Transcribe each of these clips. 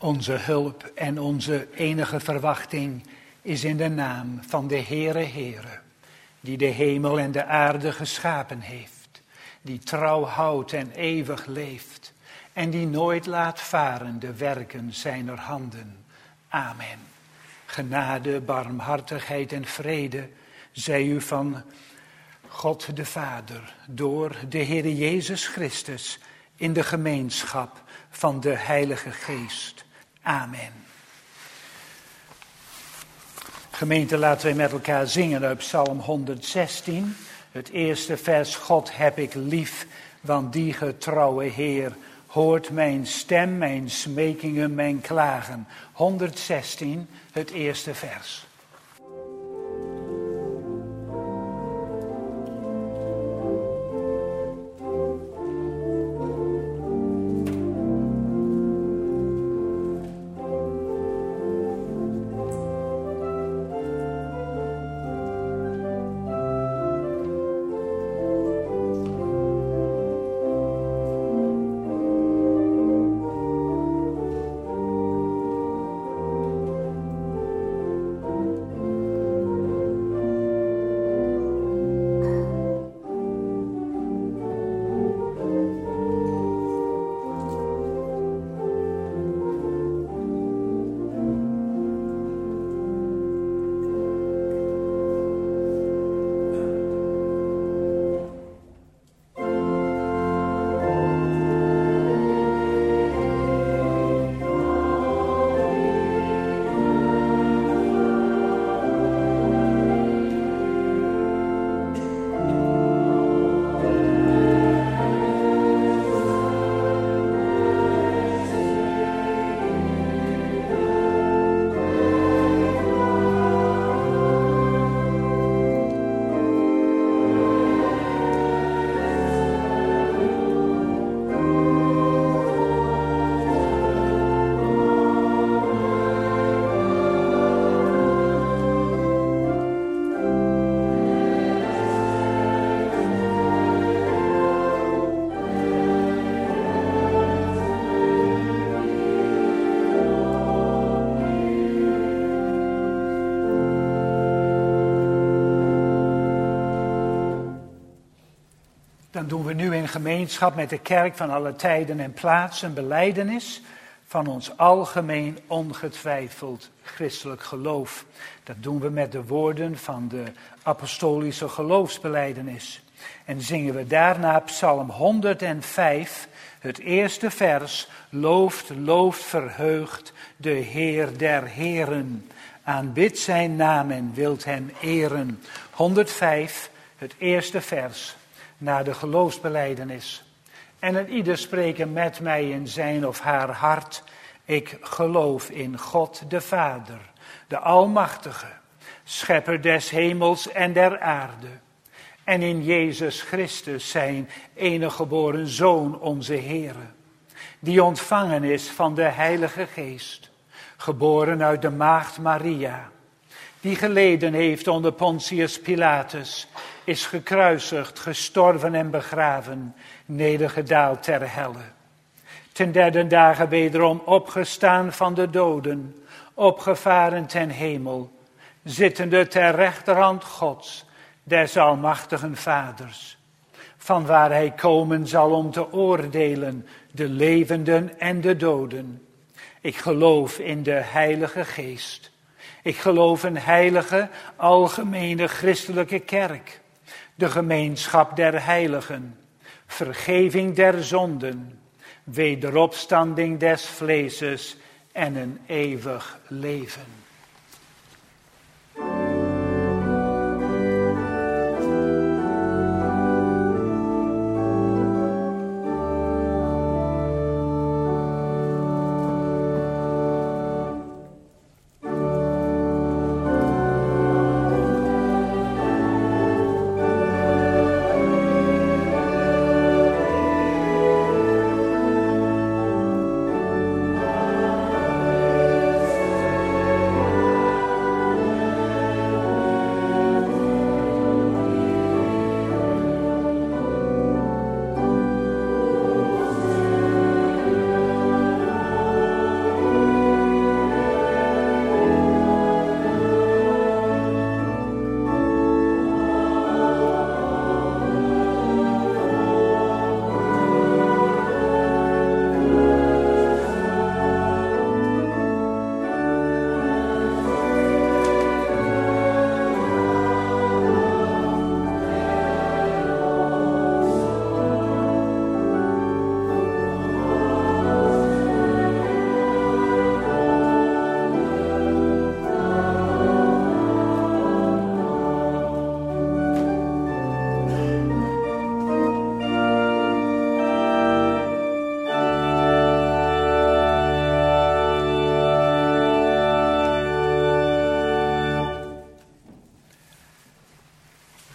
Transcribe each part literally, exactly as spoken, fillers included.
Onze hulp en onze enige verwachting is in de naam van de Heere Heere, die de hemel en de aarde geschapen heeft, die trouw houdt en eeuwig leeft en die nooit laat varen de werken zijner handen. Amen. Genade, barmhartigheid en vrede zij u van God de Vader door de Heere Jezus Christus in de gemeenschap van de Heilige Geest. Amen. Gemeente, laten wij met elkaar zingen uit Psalm honderdzestien. Het eerste vers: God heb ik lief, want die getrouwe Heer hoort mijn stem, mijn smekingen, mijn klagen. honderdzestien, het eerste vers. Dan doen we nu in gemeenschap met de kerk van alle tijden en plaatsen een belijdenis van ons algemeen ongetwijfeld christelijk geloof. Dat doen we met de woorden van de apostolische geloofsbelijdenis. En zingen we daarna Psalm honderdvijf, het eerste vers: Looft, looft, verheugt de Heer der Heren. Aanbidt zijn naam en wilt hem eren. honderdvijf, het eerste vers, na de geloofsbelijdenis. En een ieder spreken met mij in zijn of haar hart: ik geloof in God de Vader, de Almachtige, schepper des hemels en der aarde. En in Jezus Christus, zijn enige geboren Zoon, onze Heere, die ontvangen is van de Heilige Geest, geboren uit de maagd Maria, die geleden heeft onder Pontius Pilatus, is gekruisigd, gestorven en begraven, nedergedaald ter helle. Ten derde dagen wederom opgestaan van de doden, opgevaren ten hemel, zittende ter rechterhand Gods, des almachtigen Vaders, vanwaar hij komen zal om te oordelen de levenden en de doden. Ik geloof in de Heilige Geest. Ik geloof een heilige, algemene christelijke kerk, de gemeenschap der heiligen, vergeving der zonden, wederopstanding des vleeses en een eeuwig leven.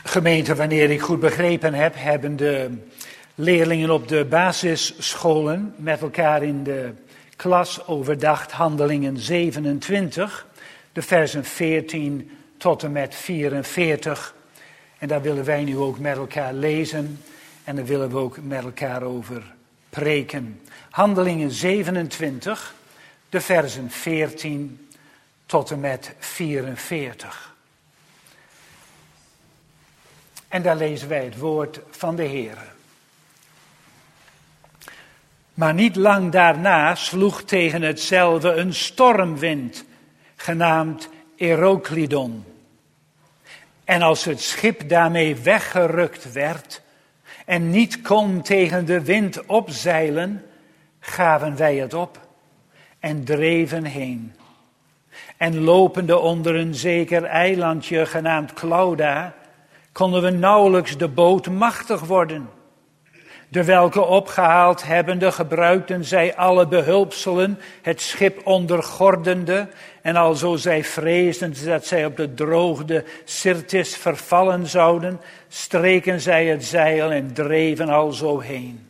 Gemeente, wanneer ik goed begrepen heb, hebben de leerlingen op de basisscholen met elkaar in de klas overdacht Handelingen zevenentwintig, de versen veertien tot en met vierenveertig. En daar willen wij nu ook met elkaar lezen en daar willen we ook met elkaar over preken. Handelingen zevenentwintig, de versen veertien tot en met vierenveertig. En daar lezen wij het woord van de Heer. Maar niet lang daarna sloeg tegen hetzelfde een stormwind, genaamd Euroclydon. En als het schip daarmee weggerukt werd en niet kon tegen de wind opzeilen, gaven wij het op en dreven heen. En lopende onder een zeker eilandje genaamd Clauda, konden we nauwelijks de boot machtig worden. De welke opgehaald hebbende gebruikten zij alle behulpselen, het schip ondergordende, en alzo zij vreesden dat zij op de droogde Syrtis vervallen zouden, streken zij het zeil en dreven alzo heen.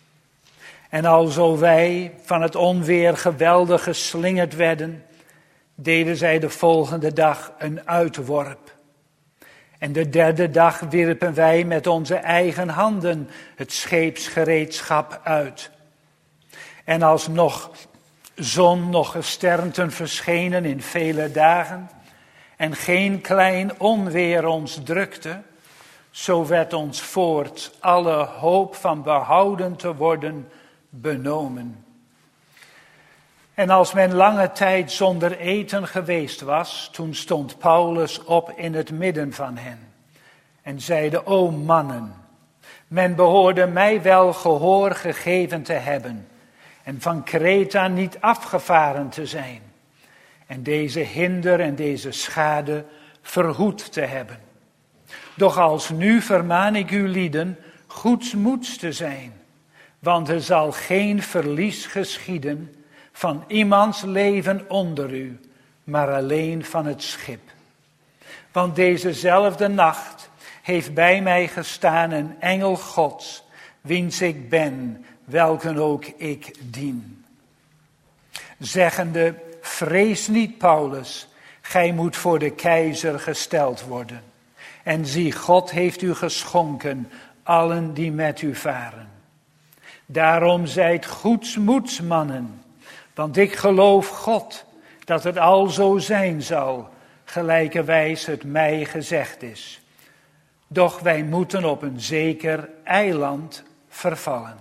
En alzo wij van het onweer geweldig geslingerd werden, deden zij de volgende dag een uitworp. En de derde dag wierpen wij met onze eigen handen het scheepsgereedschap uit. En als nog zon nog gesternten verschenen in vele dagen en geen klein onweer ons drukte, zo werd ons voort alle hoop van behouden te worden benomen. En als men lange tijd zonder eten geweest was, toen stond Paulus op in het midden van hen en zeide: O mannen, men behoorde mij wel gehoor gegeven te hebben en van Kreta niet afgevaren te zijn en deze hinder en deze schade verhoed te hebben. Doch als nu vermaan ik u lieden goedsmoeds te zijn, want er zal geen verlies geschieden van iemands leven onder u, maar alleen van het schip. Want dezezelfde nacht heeft bij mij gestaan een engel Gods, wiens ik ben, welken ook ik dien. Zeggende: vrees niet, Paulus, gij moet voor de keizer gesteld worden. En zie, God heeft u geschonken, allen die met u varen. Daarom zijt goedsmoeds, mannen. Want ik geloof God, dat het al zo zijn zal, gelijkerwijs het mij gezegd is. Doch wij moeten op een zeker eiland vervallen.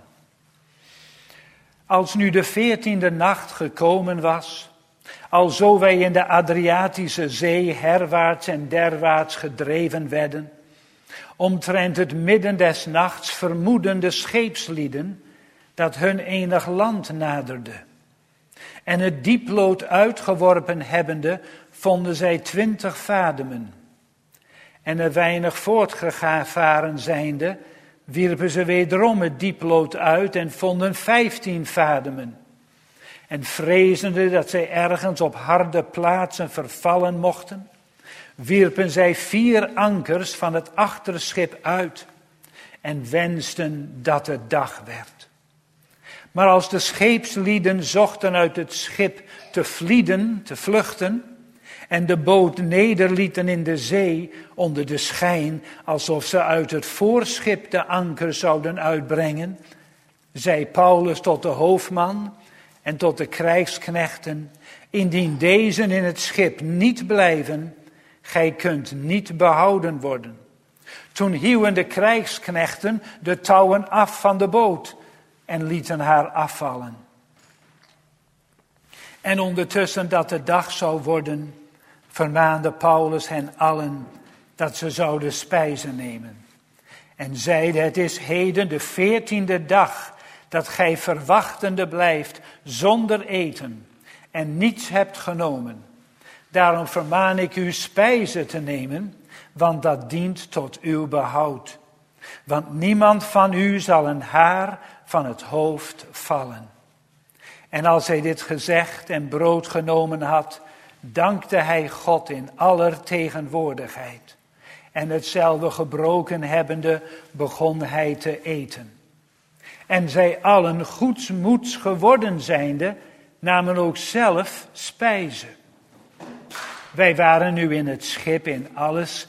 Als nu de veertiende nacht gekomen was, alzo wij in de Adriatische Zee herwaarts en derwaarts gedreven werden, omtrent het midden des nachts vermoeden de scheepslieden dat hun enig land naderde. En het dieplood uitgeworpen hebbende, vonden zij twintig vademen. En er weinig voortgevaren zijnde, wierpen ze wederom het dieplood uit en vonden vijftien vademen. En vrezende dat zij ergens op harde plaatsen vervallen mochten, wierpen zij vier ankers van het achterschip uit en wensten dat het dag werd. Maar als de scheepslieden zochten uit het schip te vlieden, te vluchten, en de boot nederlieten in de zee onder de schijn, alsof ze uit het voorschip de anker zouden uitbrengen, zei Paulus tot de hoofdman en tot de krijgsknechten: indien deze in het schip niet blijven, gij kunt niet behouden worden. Toen hieuwen de krijgsknechten de touwen af van de boot en lieten haar afvallen. En ondertussen dat de dag zou worden, vermaande Paulus hen allen dat ze zouden spijzen nemen. En zeide: het is heden de veertiende dag dat gij verwachtende blijft zonder eten en niets hebt genomen. Daarom vermaan ik u spijzen te nemen, want dat dient tot uw behoud. Want niemand van u zal een haar van het hoofd vallen. En als hij dit gezegd en brood genomen had, dankte hij God in aller tegenwoordigheid. En hetzelfde gebroken hebbende begon hij te eten. En zij allen goedsmoeds geworden zijnde, namen ook zelf spijze. Wij waren nu in het schip in alles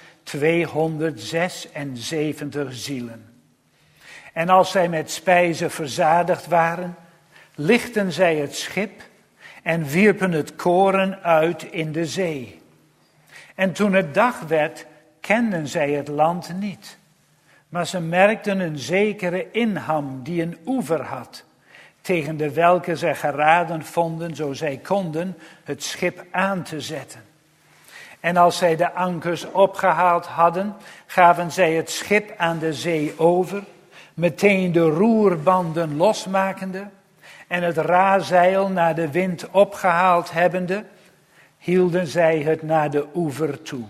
tweehonderdzesenzeventig zielen. En als zij met spijze verzadigd waren, lichtten zij het schip en wierpen het koren uit in de zee. En toen het dag werd, kenden zij het land niet. Maar ze merkten een zekere inham die een oever had, tegen de welke zij geraden vonden, zo zij konden, het schip aan te zetten. En als zij de ankers opgehaald hadden, gaven zij het schip aan de zee over, meteen de roerbanden losmakende en het razeil naar de wind opgehaald hebbende, hielden zij het naar de oever toe.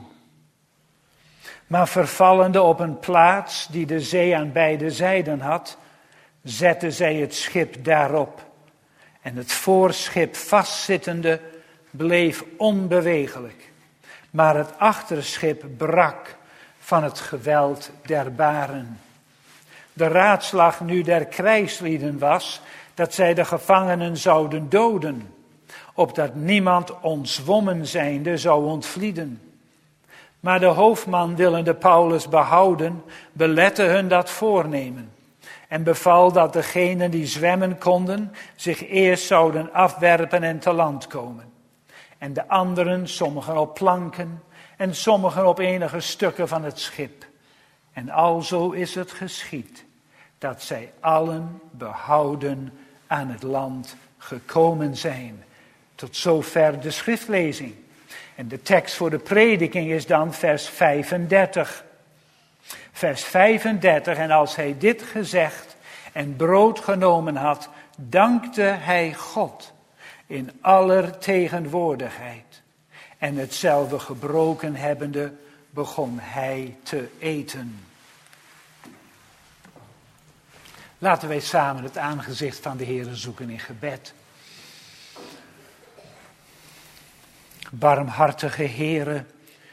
Maar vervallende op een plaats die de zee aan beide zijden had, zetten zij het schip daarop. En het voorschip vastzittende bleef onbewegelijk. Maar het achterschip brak van het geweld der baren. De raadslag nu der krijgslieden was dat zij de gevangenen zouden doden, opdat niemand ontzwommen zijnde zou ontvlieden. Maar de hoofdman, willende Paulus behouden, belette hun dat voornemen en beval dat degenen die zwemmen konden zich eerst zouden afwerpen en te land komen. En de anderen, sommigen op planken en sommigen op enige stukken van het schip. En alzo is het geschied, dat zij allen behouden aan het land gekomen zijn. Tot zover de schriftlezing. En de tekst voor de prediking is dan vers vijfendertig. Vers vijfendertig, en als hij dit gezegd en brood genomen had, dankte hij God in aller tegenwoordigheid. En hetzelfde gebroken hebbende begon hij te eten. Laten wij samen het aangezicht van de Heere zoeken in gebed. Barmhartige Heere,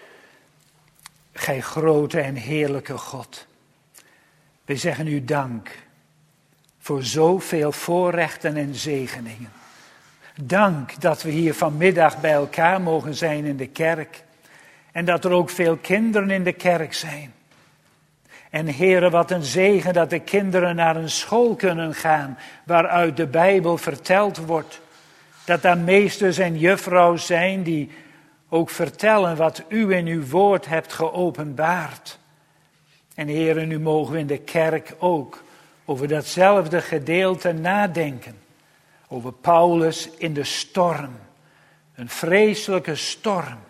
gij grote en heerlijke God. Wij zeggen u dank voor zoveel voorrechten en zegeningen. Dank dat we hier vanmiddag bij elkaar mogen zijn in de kerk. En dat er ook veel kinderen in de kerk zijn. En Heere, wat een zegen dat de kinderen naar een school kunnen gaan waaruit de Bijbel verteld wordt. Dat daar meesters en juffrouw zijn die ook vertellen wat u in uw woord hebt geopenbaard. En Heere, nu mogen we in de kerk ook over datzelfde gedeelte nadenken. Over Paulus in de storm. Een vreselijke storm.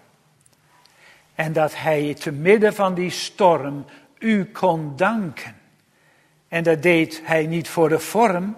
En dat hij te midden van die storm u kon danken. En dat deed hij niet voor de vorm,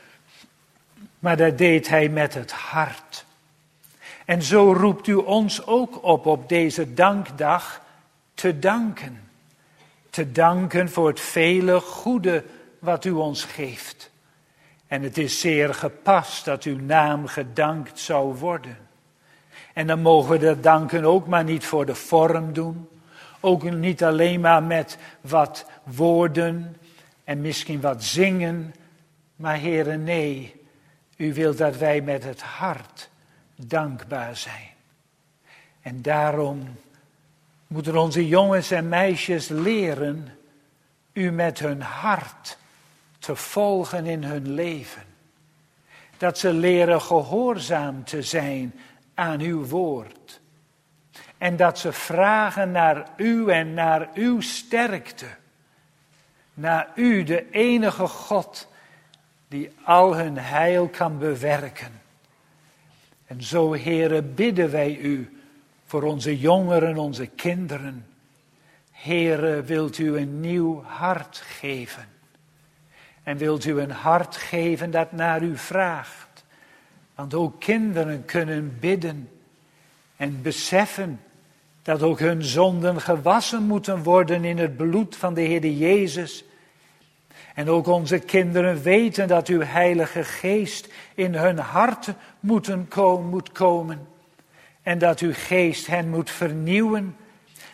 maar dat deed hij met het hart. En zo roept u ons ook op op deze dankdag te danken. Te danken voor het vele goede wat u ons geeft. En het is zeer gepast dat uw naam gedankt zou worden. En dan mogen we dat danken ook maar niet voor de vorm doen. Ook niet alleen maar met wat woorden en misschien wat zingen. Maar Heere, nee, u wilt dat wij met het hart dankbaar zijn. En daarom moeten onze jongens en meisjes leren u met hun hart te volgen in hun leven. Dat ze leren gehoorzaam te zijn aan uw woord. En dat ze vragen naar u en naar uw sterkte. Naar u, de enige God die al hun heil kan bewerken. En zo, Heere, bidden wij u voor onze jongeren, onze kinderen. Heere, wilt u een nieuw hart geven. En wilt u een hart geven dat naar u vraagt. Want ook kinderen kunnen bidden en beseffen dat ook hun zonden gewassen moeten worden in het bloed van de Heer Jezus. En ook onze kinderen weten dat uw Heilige Geest in hun hart moeten komen, moet komen. En dat uw Geest hen moet vernieuwen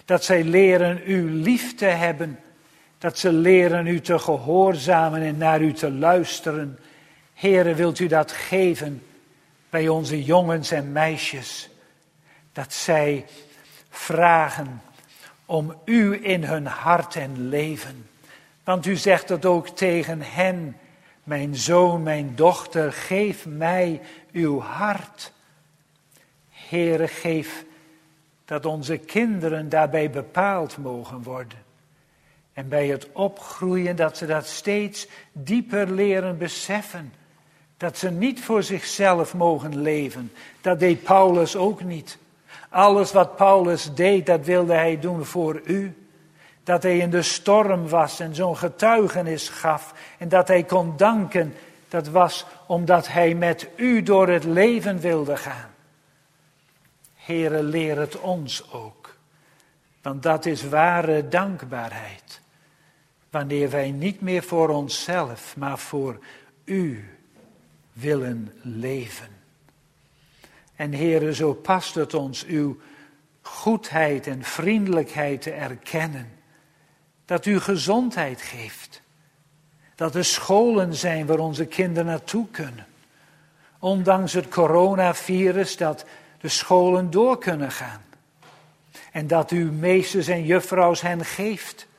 Dat zij leren u lief te hebben. Dat ze leren u te gehoorzamen en naar u te luisteren. Heere, wilt u dat geven bij onze jongens en meisjes? Dat zij vragen om u in hun hart en leven. Want u zegt dat ook tegen hen. Mijn zoon, mijn dochter, geef mij uw hart. Heere, geef dat onze kinderen daarbij bepaald mogen worden. En bij het opgroeien dat ze dat steeds dieper leren beseffen. Dat ze niet voor zichzelf mogen leven. Dat deed Paulus ook niet. Alles wat Paulus deed, dat wilde hij doen voor u. Dat hij in de storm was en zo'n getuigenis gaf. En dat hij kon danken, dat was omdat hij met u door het leven wilde gaan. Heere, leer het ons ook. Want dat is ware dankbaarheid. Wanneer wij niet meer voor onszelf, maar voor u willen leven. En Heere, zo past het ons uw goedheid en vriendelijkheid te erkennen. Dat u gezondheid geeft. Dat er scholen zijn waar onze kinderen naartoe kunnen. Ondanks het coronavirus, dat de scholen door kunnen gaan. En dat u meesters en juffrouws hen geeft.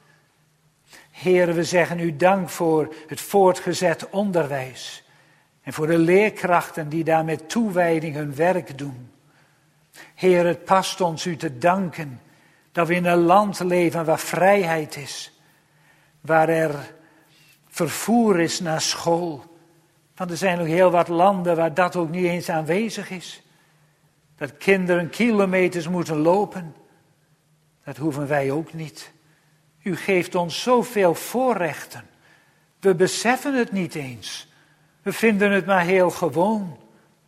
Heere, we zeggen u dank voor het voortgezet onderwijs. En voor de leerkrachten die daar met toewijding hun werk doen. Heer, het past ons u te danken dat we in een land leven waar vrijheid is. Waar er vervoer is naar school. Want er zijn nog heel wat landen waar dat ook niet eens aanwezig is. Dat kinderen kilometers moeten lopen. Dat hoeven wij ook niet. U geeft ons zoveel voorrechten. We beseffen het niet eens. We vinden het maar heel gewoon.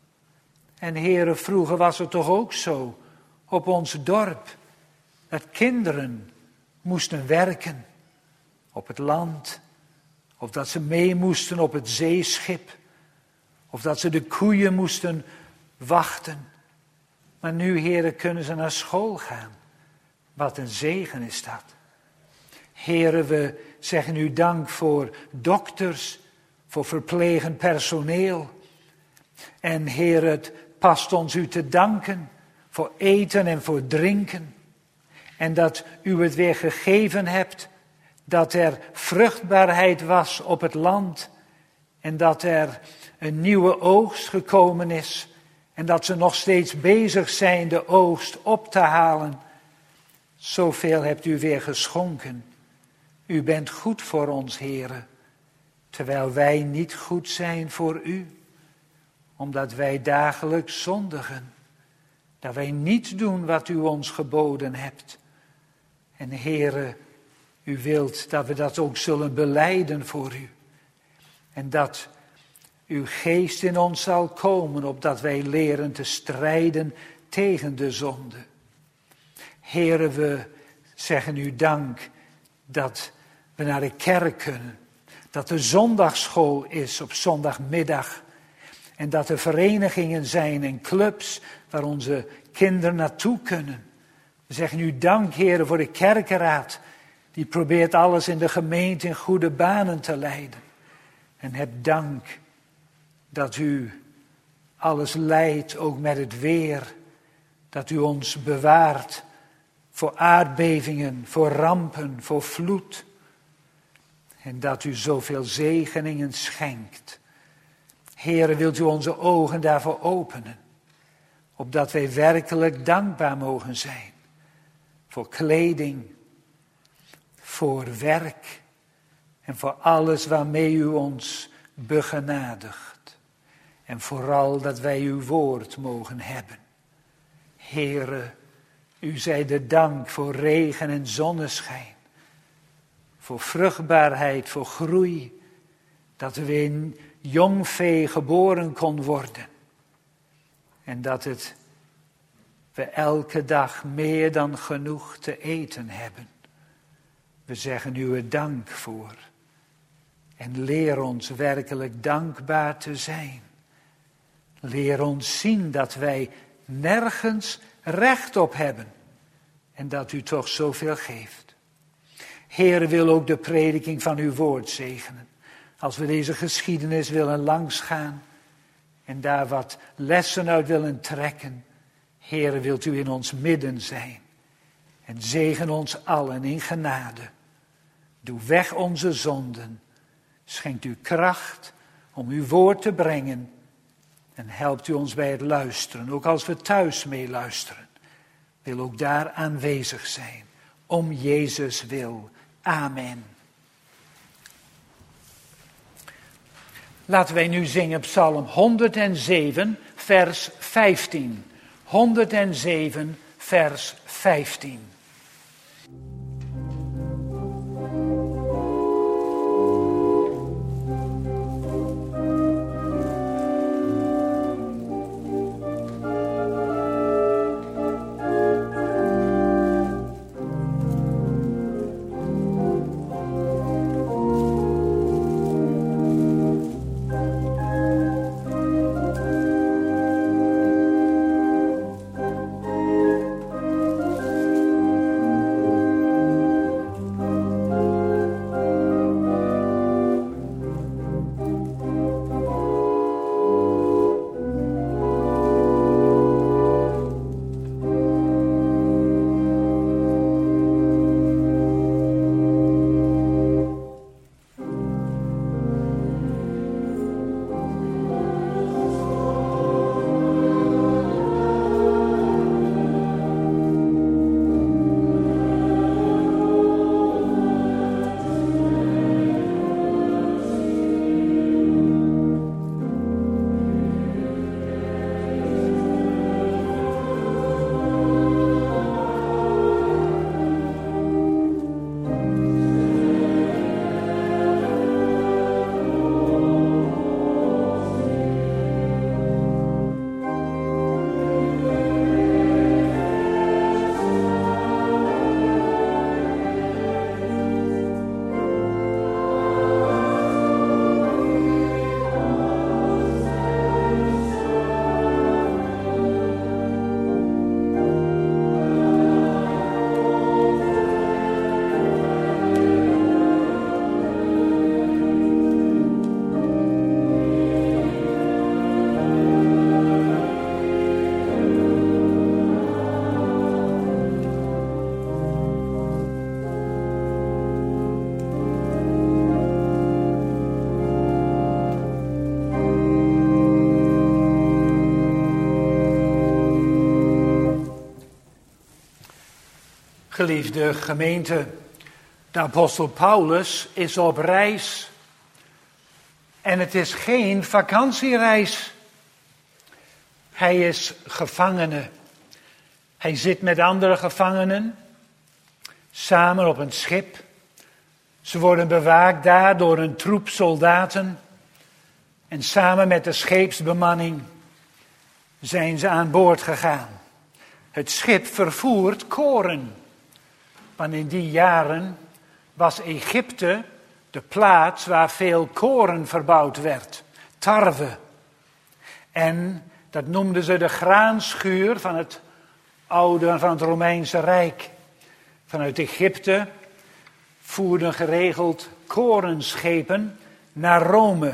En heren, vroeger was het toch ook zo op ons dorp. Dat kinderen moesten werken op het land. Of dat ze mee moesten op het zeeschip. Of dat ze de koeien moesten wachten. Maar nu, heren, kunnen ze naar school gaan. Wat een zegen is dat. Heren, we zeggen u dank voor dokters, voor verplegend personeel. En Heer, het past ons u te danken voor eten en voor drinken. En dat u het weer gegeven hebt, dat er vruchtbaarheid was op het land. En dat er een nieuwe oogst gekomen is. En dat ze nog steeds bezig zijn de oogst op te halen. Zoveel hebt u weer geschonken. U bent goed voor ons, Heere. Terwijl wij niet goed zijn voor u. Omdat wij dagelijks zondigen. Dat wij niet doen wat u ons geboden hebt. En Heere, u wilt dat we dat ook zullen belijden voor u. En dat uw geest in ons zal komen, opdat wij leren te strijden tegen de zonde. Heere, we zeggen u dank dat we naar de kerk kunnen. Dat er zondagsschool is op zondagmiddag. En dat er verenigingen zijn en clubs waar onze kinderen naartoe kunnen. We zeggen u dank, Heere, voor de kerkenraad. Die probeert alles in de gemeente in goede banen te leiden. En heb dank dat u alles leidt, ook met het weer. Dat u ons bewaart voor aardbevingen, voor rampen, voor vloed. En dat u zoveel zegeningen schenkt. Heere, wilt u onze ogen daarvoor openen. Opdat wij werkelijk dankbaar mogen zijn. Voor kleding, voor werk en voor alles waarmee u ons begenadigt. En vooral dat wij uw woord mogen hebben. Heere, u zij de dank voor regen en zonneschijn. Voor vruchtbaarheid, voor groei. Dat er weer een jong vee geboren kon worden. En dat het we elke dag meer dan genoeg te eten hebben. We zeggen u er dank voor. En leer ons werkelijk dankbaar te zijn. Leer ons zien dat wij nergens recht op hebben. en dat u toch zoveel geeft. Heere, wil ook de prediking van uw woord zegenen. Als we deze geschiedenis willen langsgaan en daar wat lessen uit willen trekken. Heere, wilt u in ons midden zijn en zegen ons allen in genade. Doe weg onze zonden. Schenkt u kracht om uw woord te brengen. En helpt u ons bij het luisteren, ook als we thuis meeluisteren. Wil ook daar aanwezig zijn. Om Jezus wil. Amen. Laten wij nu zingen Psalm honderdzeven, vers vijftien. honderdzeven, vers vijftien. Geliefde gemeente, de apostel Paulus is op reis. En het is geen vakantiereis. Hij is gevangene. Hij zit met andere gevangenen samen op een schip. Ze worden bewaakt daar door een troep soldaten. En samen met de scheepsbemanning zijn ze aan boord gegaan. Het schip vervoert koren. Want in die jaren was Egypte de plaats waar veel koren verbouwd werd. Tarwe. En dat noemden ze de graanschuur van het oude, van het Romeinse Rijk. Vanuit Egypte voerden geregeld korenschepen naar Rome.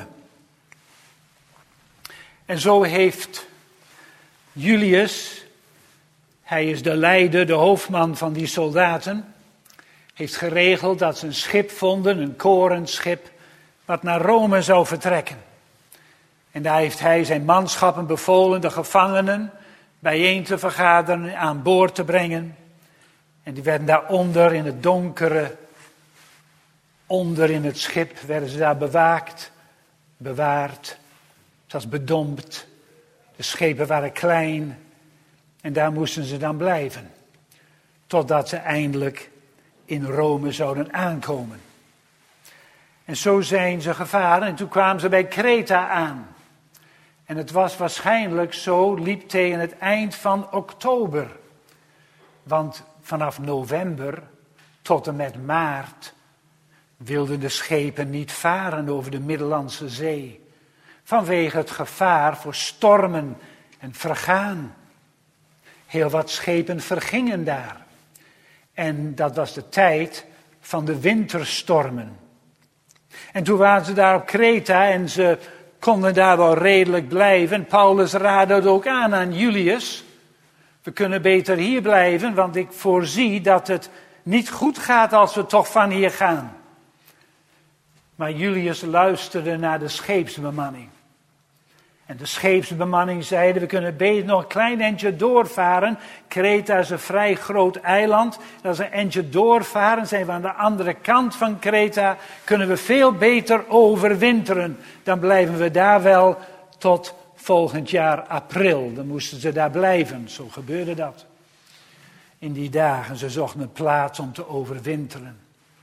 En zo heeft Julius, hij is de leider, de hoofdman van die soldaten, heeft geregeld dat ze een schip vonden, een korenschip, wat naar Rome zou vertrekken. En daar heeft hij zijn manschappen bevolen de gevangenen bijeen te vergaderen, aan boord te brengen. En die werden daaronder in het donkere, onder in het schip, werden ze daar bewaakt, bewaard. Het was bedompt. De schepen waren klein. En daar moesten ze dan blijven. Totdat ze eindelijk in Rome zouden aankomen. En zo zijn ze gevaren. En toen kwamen ze bij Kreta aan. En het was waarschijnlijk zo, liep tegen het eind van oktober. Want vanaf november tot en met maart wilden de schepen niet varen over de Middellandse Zee. Vanwege het gevaar voor stormen en vergaan. Heel wat schepen vergingen daar. En dat was de tijd van de winterstormen. En toen waren ze daar op Kreta en ze konden daar wel redelijk blijven. Paulus raadde het ook aan aan Julius. We kunnen beter hier blijven, want ik voorzie dat het niet goed gaat als we toch van hier gaan. Maar Julius luisterde naar de scheepsbemanning. En de scheepsbemanning zeiden, we kunnen beter nog een klein eindje doorvaren. Kreta is een vrij groot eiland. Als we een eindje doorvaren, zijn we aan de andere kant van Kreta. Kunnen we veel beter overwinteren. Dan blijven we daar wel tot volgend jaar april. Dan moesten ze daar blijven. Zo gebeurde dat. In die dagen, ze zochten een plaats om te overwinteren.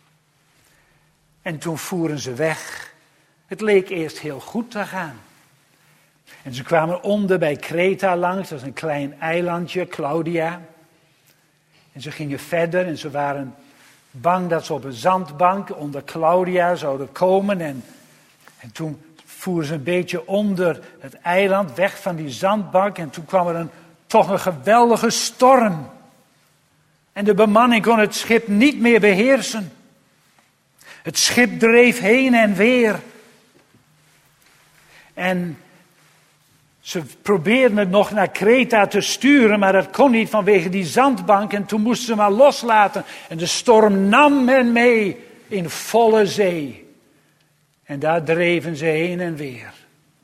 En toen voeren ze weg. Het leek eerst heel goed te gaan. En ze kwamen onder bij Kreta langs, dat is een klein eilandje, Claudia. En ze gingen verder en ze waren bang dat ze op een zandbank onder Claudia zouden komen. En, en toen voeren ze een beetje onder het eiland, weg van die zandbank. En toen kwam er een, toch een geweldige storm. En de bemanning kon het schip niet meer beheersen. Het schip dreef heen en weer. En ze probeerden het nog naar Kreta te sturen, maar dat kon niet vanwege die zandbank. En toen moesten ze maar loslaten. En de storm nam hen mee in volle zee. En daar dreven ze heen en weer.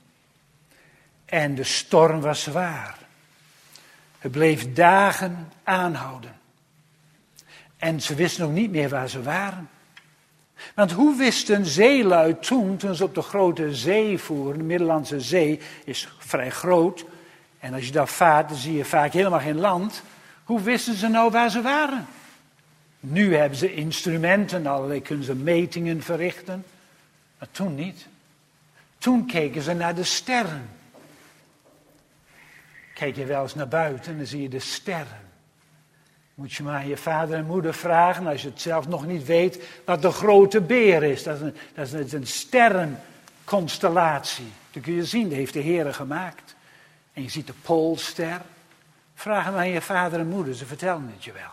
En de storm was zwaar. Het bleef dagen aanhouden. En ze wisten nog niet meer waar ze waren. Want hoe wisten zeelui toen, toen ze op de grote zee voeren, de Middellandse Zee is vrij groot, en als je daar vaart, dan zie je vaak helemaal geen land. Hoe wisten ze nou waar ze waren? Nu hebben ze instrumenten, allerlei kunnen ze metingen verrichten, maar toen niet. Toen keken ze naar de sterren. Kijk je wel eens naar buiten en dan zie je de sterren. Moet je maar je vader en moeder vragen, als je het zelf nog niet weet, wat de grote beer is. Dat is een, dat is een sterrenconstellatie. Dat kun je zien, dat heeft de Heer gemaakt. En je ziet de Poolster. Vraag hem aan je vader en moeder, ze vertellen het je wel.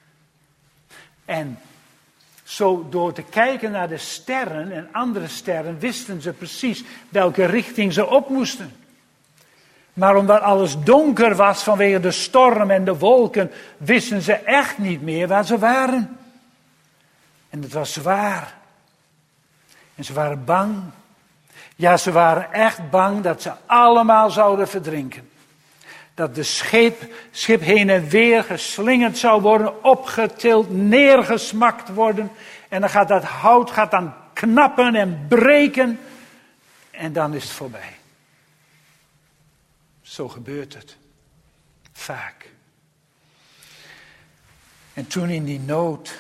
En zo door te kijken naar de sterren en andere sterren, wisten ze precies welke richting ze op moesten. Maar omdat alles donker was vanwege de storm en de wolken, wisten ze echt niet meer waar ze waren. En het was zwaar. En ze waren bang. Ja, ze waren echt bang dat ze allemaal zouden verdrinken. Dat de schip, schip heen en weer geslingerd zou worden, opgetild, neergesmakt worden. En dan gaat dat hout gaat dan knappen en breken. En dan is het voorbij. Zo gebeurt het. Vaak. En toen in die nood,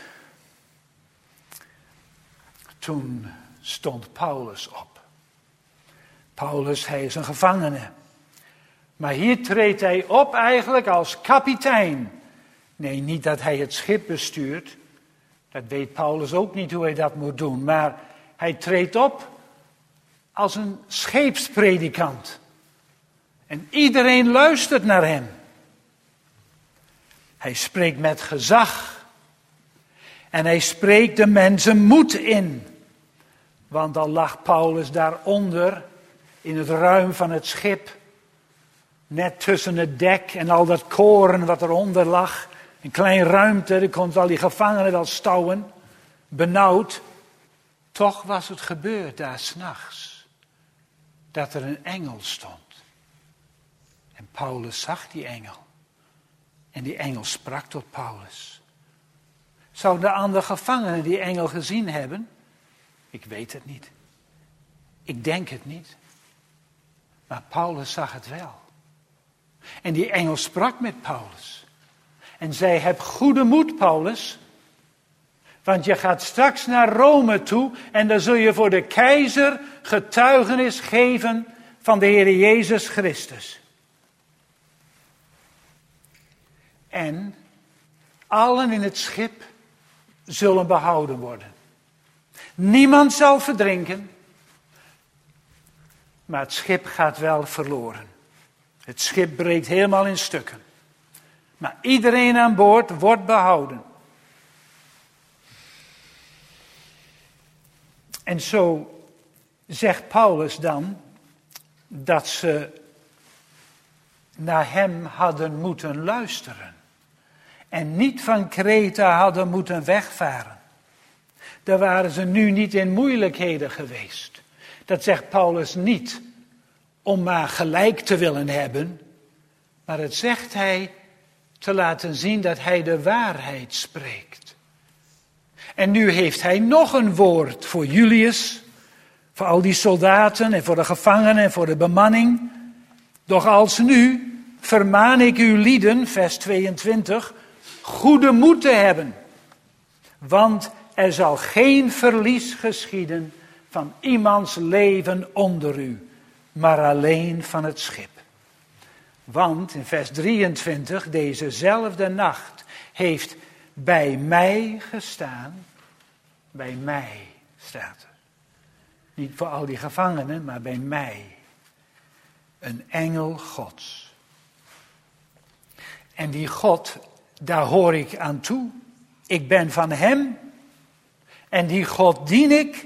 toen stond Paulus op. Paulus, hij is een gevangene. Maar hier treedt hij op eigenlijk als kapitein. Nee, niet dat hij het schip bestuurt. Dat weet Paulus ook niet hoe hij dat moet doen. Maar hij treedt op als een scheepspredikant. En iedereen luistert naar hem. Hij spreekt met gezag. En hij spreekt de mensen moed in. Want al lag Paulus daaronder, in het ruim van het schip. Net tussen het dek en al dat koren wat eronder lag. Een klein ruimte, daar kon al die gevangenen wel stouwen. Benauwd. Toch was het gebeurd daar 's nachts. Dat er een engel stond. En Paulus zag die engel. En die engel sprak tot Paulus. Zouden de andere gevangenen die engel gezien hebben? Ik weet het niet. Ik denk het niet. Maar Paulus zag het wel. En die engel sprak met Paulus. En zei, heb goede moed, Paulus. Want je gaat straks naar Rome toe. En dan zul je voor de keizer getuigenis geven van de Heer Jezus Christus. En allen in het schip zullen behouden worden. Niemand zal verdrinken. Maar het schip gaat wel verloren. Het schip breekt helemaal in stukken. Maar iedereen aan boord wordt behouden. En zo zegt Paulus dan dat ze naar hem hadden moeten luisteren. En niet van Kreta hadden moeten wegvaren. Daar waren ze nu niet in moeilijkheden geweest. Dat zegt Paulus niet om maar gelijk te willen hebben. Maar het zegt hij te laten zien dat hij de waarheid spreekt. En nu heeft hij nog een woord voor Julius. Voor al die soldaten en voor de gevangenen en voor de bemanning. Doch als nu vermaan ik u lieden, vers tweeëntwintig, goede moed te hebben. Want er zal geen verlies geschieden van iemands leven onder u, maar alleen van het schip. Want in vers drieëntwintig, dezezelfde nacht heeft bij mij gestaan, bij mij staat er. Niet voor al die gevangenen, maar bij mij. Een engel Gods. En die God, daar hoor ik aan toe. Ik ben van hem. En die God dien ik.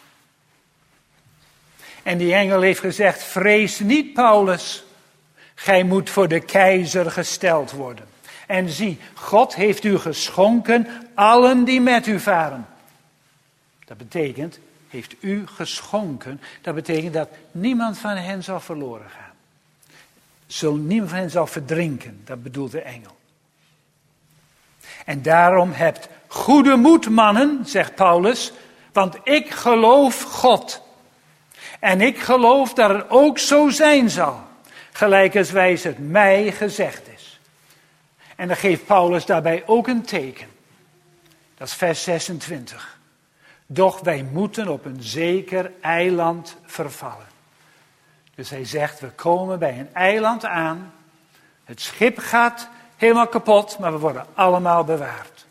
En die engel heeft gezegd, vrees niet Paulus. Gij moet voor de keizer gesteld worden. En zie, God heeft u geschonken allen die met u varen. Dat betekent, heeft u geschonken. Dat betekent dat niemand van hen zal verloren gaan. Zul, niemand van hen zal verdrinken. Dat bedoelt de engel. En daarom hebt goede moed, mannen, zegt Paulus. Want ik geloof God. En ik geloof dat het ook zo zijn zal. Gelijkerswijs het mij gezegd is. En dan geeft Paulus daarbij ook een teken. Dat is vers zesentwintig. Doch wij moeten op een zeker eiland vervallen. Dus hij zegt, we komen bij een eiland aan. Het schip gaat helemaal kapot, maar we worden allemaal bewaard.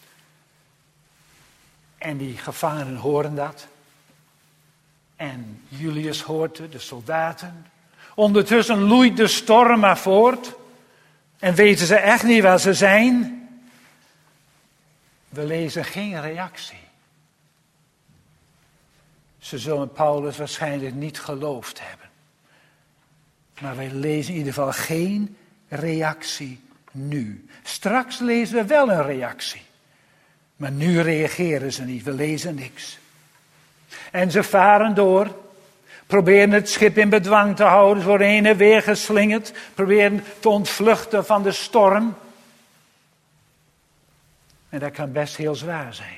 En die gevangenen horen dat. En Julius hoort het, de soldaten. Ondertussen loeit de storm maar voort. En weten ze echt niet waar ze zijn. We lezen geen reactie. Ze zullen Paulus waarschijnlijk niet geloofd hebben. Maar wij lezen in ieder geval geen reactie nu. Straks lezen we wel een reactie. Maar nu reageren ze niet, we lezen niks. En ze varen door. Proberen het schip in bedwang te houden. Ze worden heen en weer geslingerd. Proberen te ontvluchten van de storm. En dat kan best heel zwaar zijn.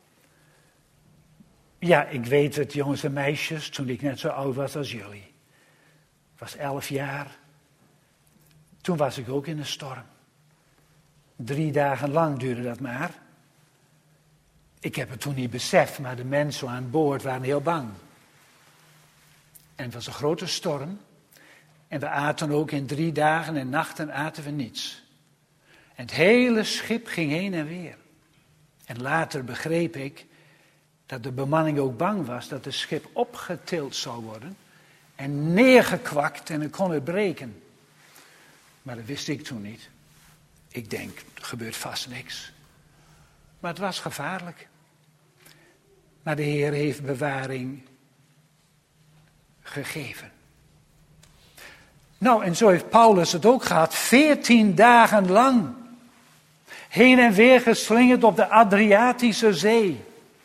Ja, ik weet het, jongens en meisjes, toen ik net zo oud was als jullie. Ik was elf jaar. Toen was ik ook in de storm. Drie dagen lang duurde dat maar. Ik heb het toen niet beseft, maar de mensen aan boord waren heel bang. En het was een grote storm. En we aten ook in drie dagen en nachten aten we niets. En het hele schip ging heen en weer. En later begreep ik dat de bemanning ook bang was dat het schip opgetild zou worden. En neergekwakt en dan kon het breken. Maar dat wist ik toen niet. Ik denk, er gebeurt vast niks. Maar het was gevaarlijk. Maar de Heer heeft bewaring gegeven. Nou, en zo heeft Paulus het ook gehad. Veertien dagen lang. Heen en weer geslingerd op de Adriatische Zee.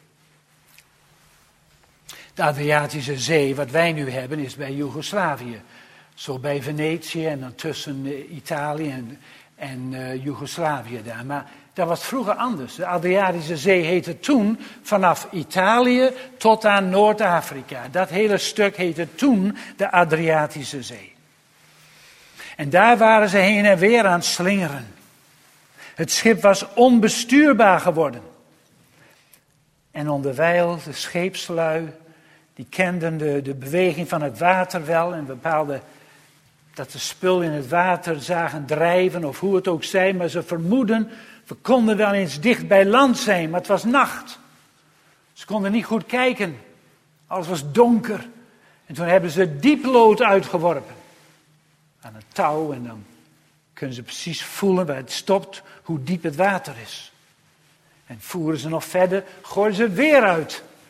De Adriatische Zee, wat wij nu hebben, is bij Joegoslavië. Zo bij Venetië en dan tussen uh, Italië en, en uh, Joegoslavië daar. Maar dat was vroeger anders. De Adriatische Zee heette toen vanaf Italië tot aan Noord-Afrika. Dat hele stuk heette toen de Adriatische Zee. En daar waren ze heen en weer aan het slingeren. Het schip was onbestuurbaar geworden. En onderwijl de scheepslui, die kenden de, de beweging van het water wel en bepaalden dat de spul in het water zagen drijven of hoe het ook zij, maar ze vermoeden, we konden wel eens dicht bij land zijn, maar het was nacht. Ze konden niet goed kijken, alles was donker. En toen hebben ze dieplood uitgeworpen aan het touw en dan kunnen ze precies voelen waar het stopt, hoe diep het water is. En voeren ze nog verder, gooiden ze weer uit.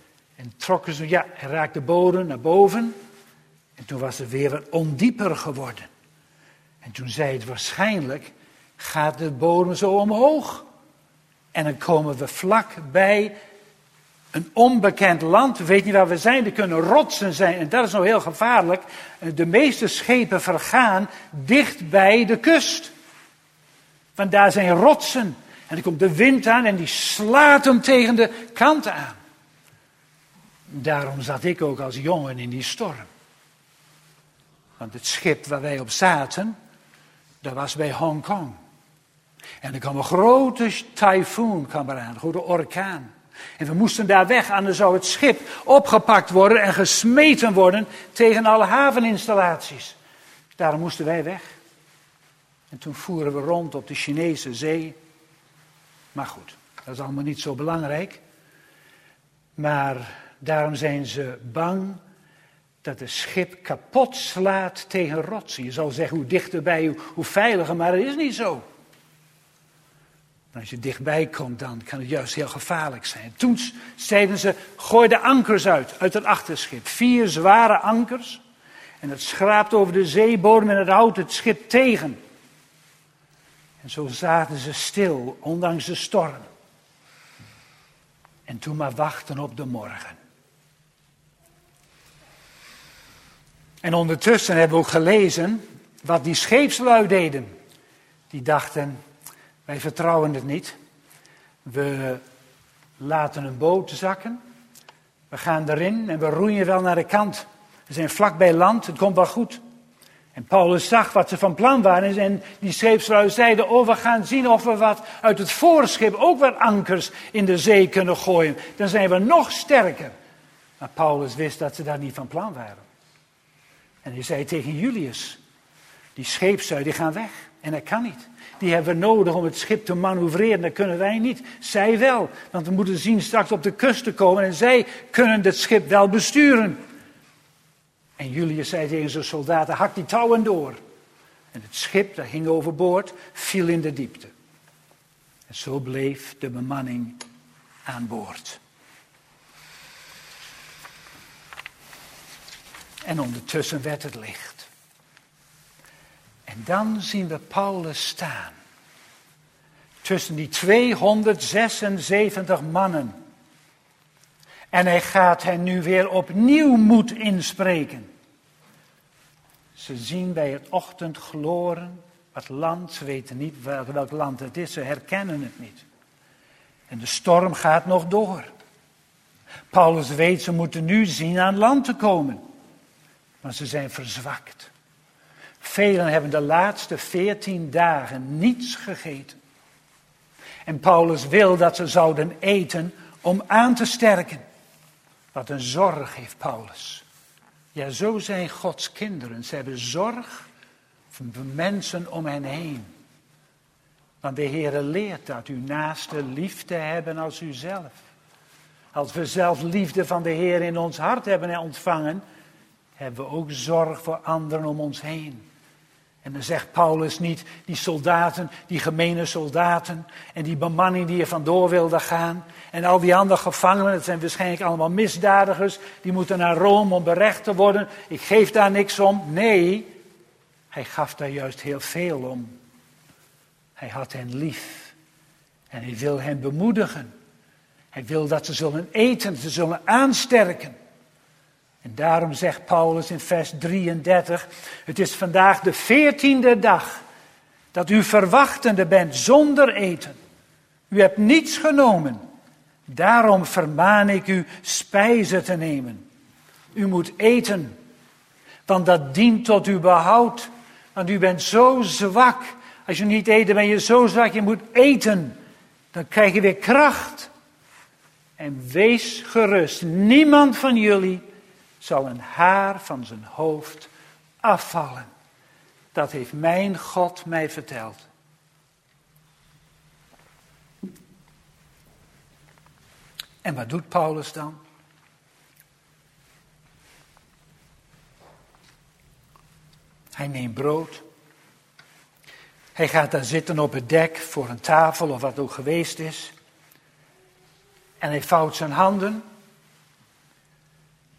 En trokken ze, ja, hij raakte de bodem naar boven. En toen was het weer wat ondieper geworden. En toen zei het waarschijnlijk, gaat de bodem zo omhoog. En dan komen we vlak bij een onbekend land. We weten niet waar we zijn, er kunnen rotsen zijn. En dat is nou heel gevaarlijk. De meeste schepen vergaan dicht bij de kust. Want daar zijn rotsen. En er komt de wind aan en die slaat hem tegen de kant aan. Daarom zat ik ook als jongen in die storm. Want het schip waar wij op zaten, dat was bij Hongkong. En er kwam een grote tyfoon kwam eraan, een grote orkaan. En we moesten daar weg, anders zou het schip opgepakt worden en gesmeten worden tegen alle haveninstallaties. Daarom moesten wij weg. En toen voeren we rond op de Chinese zee. Maar goed, dat is allemaal niet zo belangrijk. Maar daarom zijn ze bang dat het schip kapot slaat tegen rotsen. Je zou zeggen, hoe dichterbij, hoe, hoe veiliger, maar dat is niet zo. Als je dichtbij komt, dan kan het juist heel gevaarlijk zijn. Toen zeiden ze, gooi de ankers uit, uit het achterschip. Vier zware ankers. En het schraapt over de zeebodem en het houdt het schip tegen. En zo zaten ze stil, ondanks de storm. En toen maar wachten op de morgen. En ondertussen hebben we ook gelezen wat die scheepslui deden. Die dachten, wij vertrouwen het niet. We laten een boot zakken. We gaan erin en we roeien wel naar de kant. We zijn vlak bij land, het komt wel goed. En Paulus zag wat ze van plan waren. En die scheepslui zeiden, oh, we gaan zien of we wat uit het voorschip ook wat ankers in de zee kunnen gooien. Dan zijn we nog sterker. Maar Paulus wist dat ze daar niet van plan waren. En hij zei tegen Julius, die scheepslui die gaan weg. En dat kan niet. Die hebben we nodig om het schip te manoeuvreren. Dat kunnen wij niet. Zij wel. Want we moeten zien straks op de kust te komen. En zij kunnen het schip wel besturen. En Julius zei tegen zijn soldaten, hak die touwen door. En het schip, dat ging overboord, viel in de diepte. En zo bleef de bemanning aan boord. En ondertussen werd het licht. En dan zien we Paulus staan. Tussen die tweehonderdzesenzeventig mannen. En hij gaat hen nu weer opnieuw moed inspreken. Ze zien bij het ochtendgloren wat land, ze weten niet welk land het is, ze herkennen het niet. En de storm gaat nog door. Paulus weet, ze moeten nu zien aan land te komen. Maar ze zijn verzwakt. Velen hebben de laatste veertien dagen niets gegeten. En Paulus wil dat ze zouden eten om aan te sterken. Wat een zorg heeft Paulus. Ja, zo zijn Gods kinderen. Ze hebben zorg voor de mensen om hen heen. Want de Heere leert dat uw naaste lief te hebben als uzelf. Als we zelf liefde van de Heer in ons hart hebben ontvangen, hebben we ook zorg voor anderen om ons heen. En dan zegt Paulus niet, die soldaten, die gemene soldaten en die bemanning die er vandoor wilde gaan en al die andere gevangenen, dat zijn waarschijnlijk allemaal misdadigers, die moeten naar Rome om berecht te worden. Ik geef daar niks om. Nee, hij gaf daar juist heel veel om. Hij had hen lief en hij wil hen bemoedigen. Hij wil dat ze zullen eten, ze zullen aansterken. En daarom zegt Paulus in vers drieëndertig, het is vandaag de veertiende dag dat u verwachtende bent zonder eten. U hebt niets genomen. Daarom vermaan ik u spijzen te nemen. U moet eten, want dat dient tot uw behoud. Want u bent zo zwak. Als je niet eet, dan ben je zo zwak. Je moet eten. Dan krijg je weer kracht. En wees gerust. Niemand van jullie zal een haar van zijn hoofd afvallen. Dat heeft mijn God mij verteld. En wat doet Paulus dan? Hij neemt brood. Hij gaat daar zitten op het dek voor een tafel of wat ook geweest is. En hij vouwt zijn handen.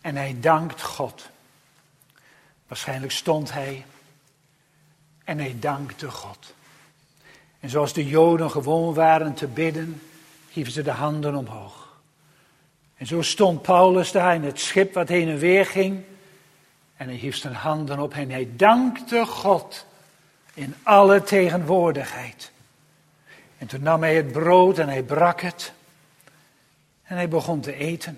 En hij dankt God. Waarschijnlijk stond hij en hij dankte God. En zoals de Joden gewoon waren te bidden, hieven ze de handen omhoog. En zo stond Paulus daar in het schip wat heen en weer ging. En hij hief zijn handen op en hij dankte God in alle tegenwoordigheid. En toen nam hij het brood en hij brak het. En hij begon te eten.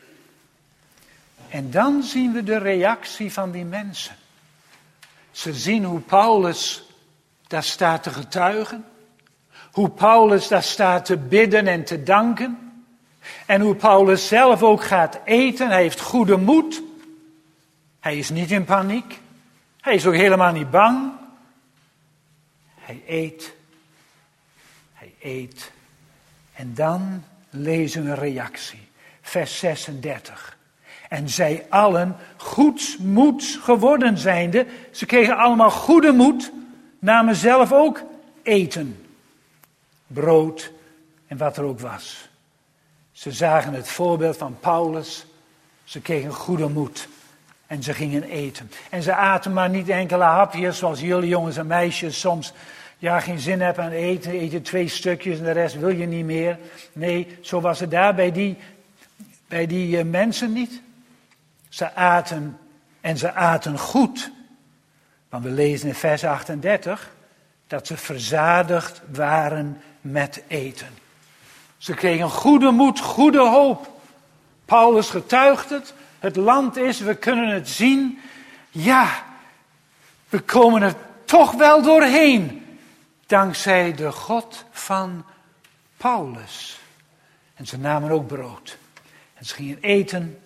En dan zien we de reactie van die mensen. Ze zien hoe Paulus daar staat te getuigen. Hoe Paulus daar staat te bidden en te danken. En hoe Paulus zelf ook gaat eten. Hij heeft goede moed. Hij is niet in paniek. Hij is ook helemaal niet bang. Hij eet. Hij eet. En dan lezen we een reactie. Vers zesendertig. En zij allen goedsmoeds geworden zijnde. Ze kregen allemaal goede moed. Namen zelf ook eten. Brood en wat er ook was. Ze zagen het voorbeeld van Paulus. Ze kregen goede moed. En ze gingen eten. En ze aten maar niet enkele hapjes zoals jullie jongens en meisjes soms. Ja, geen zin hebben aan eten. Eet je twee stukjes en de rest wil je niet meer. Nee, zo was het daar bij die, bij die uh, mensen niet. Ze aten en ze aten goed. Want we lezen in vers achtendertig dat ze verzadigd waren met eten. Ze kregen goede moed, goede hoop. Paulus getuigt het. Het land is, we kunnen het zien. Ja, we komen er toch wel doorheen. Dankzij de God van Paulus. En ze namen ook brood. En ze gingen eten.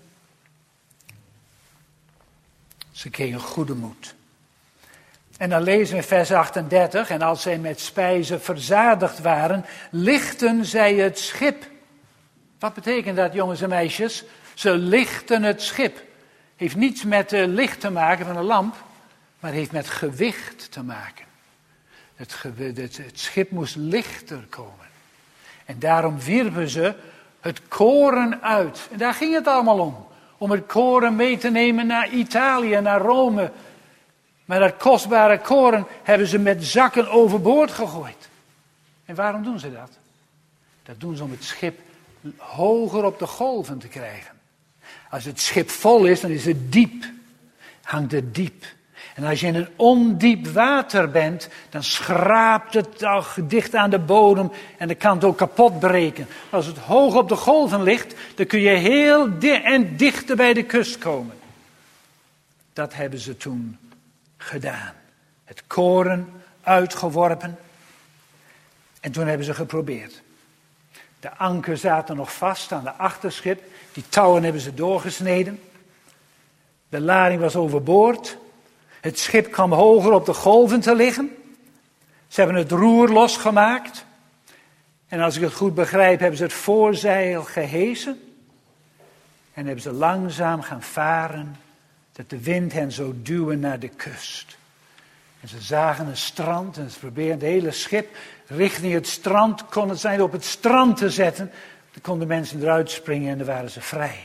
Ze kregen goede moed. En dan lezen we in vers achtendertig. En als zij met spijzen verzadigd waren, lichten zij het schip. Wat betekent dat, jongens en meisjes? Ze lichten het schip. Heeft niets met uh, licht te maken van een lamp, maar heeft met gewicht te maken. Het, ge- het, het schip moest lichter komen. En daarom wierpen ze het koren uit. En daar ging het allemaal om. Om het koren mee te nemen naar Italië, naar Rome. Maar dat kostbare koren hebben ze met zakken overboord gegooid. En waarom doen ze dat? Dat doen ze om het schip hoger op de golven te krijgen. Als het schip vol is, dan is het diep. Hangt het diep. En als je in een ondiep water bent, dan schraapt het al dicht aan de bodem en dan kan het ook kapot breken. Als het hoog op de golven ligt, dan kun je heel di- en dichter bij de kust komen. Dat hebben ze toen gedaan. Het koren uitgeworpen. En toen hebben ze geprobeerd. De anker zaten nog vast aan de achterschip. Die touwen hebben ze doorgesneden. De lading was overboord. Het schip kwam hoger op de golven te liggen. Ze hebben het roer losgemaakt. En als ik het goed begrijp, hebben ze het voorzeil gehesen. En hebben ze langzaam gaan varen. Dat de wind hen zou duwen naar de kust. En ze zagen een strand en ze probeerden het hele schip richting het strand. Kon het zijn op het strand te zetten. Dan konden mensen eruit springen en dan waren ze vrij.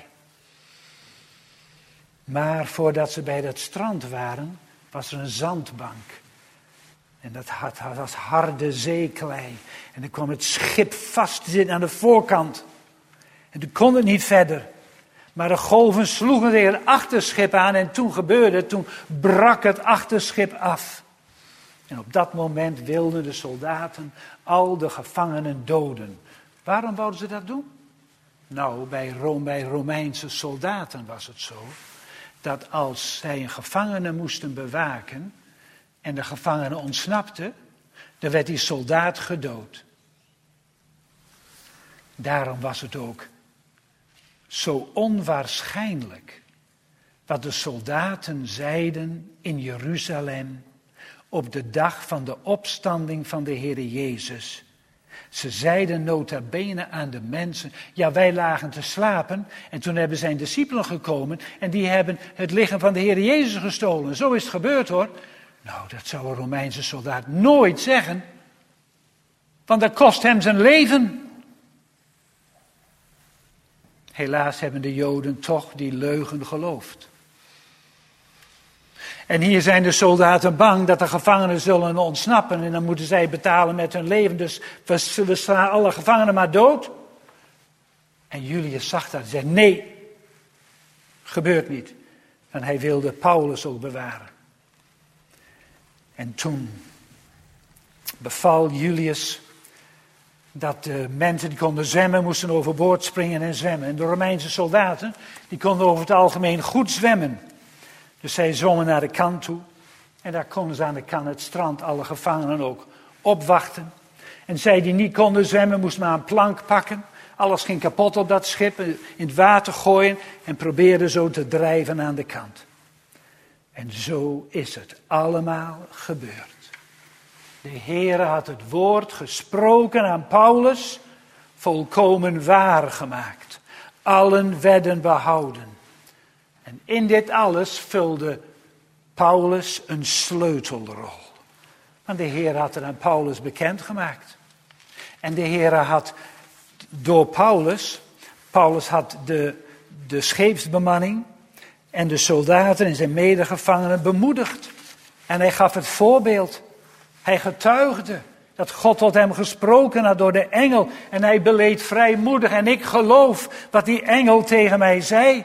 Maar voordat ze bij dat strand waren, was er een zandbank. En dat had, had als harde zeeklei. En dan kwam het schip vast te zitten aan de voorkant. En toen kon het niet verder. Maar de golven sloegen tegen het achterschip aan en toen gebeurde het, toen brak het achterschip af. En op dat moment wilden de soldaten al de gevangenen doden. Waarom wouden ze dat doen? Nou, bij, Rome, bij Romeinse soldaten was het zo, dat als zij een gevangene moesten bewaken en de gevangene ontsnapte, dan werd die soldaat gedood. Daarom was het ook zo onwaarschijnlijk wat de soldaten zeiden in Jeruzalem op de dag van de opstanding van de Heere Jezus. Ze zeiden nota bene aan de mensen, ja, wij lagen te slapen en toen hebben zijn discipelen gekomen en die hebben het lichaam van de Heere Jezus gestolen. Zo is het gebeurd, hoor. Nou, dat zou een Romeinse soldaat nooit zeggen, want dat kost hem zijn leven. Helaas hebben de Joden toch die leugen geloofd. En hier zijn de soldaten bang dat de gevangenen zullen ontsnappen. En dan moeten zij betalen met hun leven. Dus we, we slaan alle gevangenen maar dood. En Julius zag dat en zei, nee, gebeurt niet. En hij wilde Paulus ook bewaren. En toen beval Julius dat de mensen die konden zwemmen, moesten overboord springen en zwemmen. En de Romeinse soldaten, die konden over het algemeen goed zwemmen. Dus zij zwommen naar de kant toe. En daar konden ze aan de kant het strand alle gevangenen ook opwachten. En zij die niet konden zwemmen, moesten maar een plank pakken. Alles ging kapot op dat schip, in het water gooien en probeerden zo te drijven aan de kant. En zo is het allemaal gebeurd. De Heere had het woord gesproken aan Paulus, volkomen waar gemaakt. Allen werden behouden. En in dit alles vulde Paulus een sleutelrol. Want de Heer had het aan Paulus bekendgemaakt. En de Heer had door Paulus, Paulus had de, de scheepsbemanning en de soldaten en zijn medegevangenen bemoedigd. En hij gaf het voorbeeld. Hij getuigde dat God tot hem gesproken had door de engel. En hij beleed vrijmoedig. En ik geloof wat die engel tegen mij zei.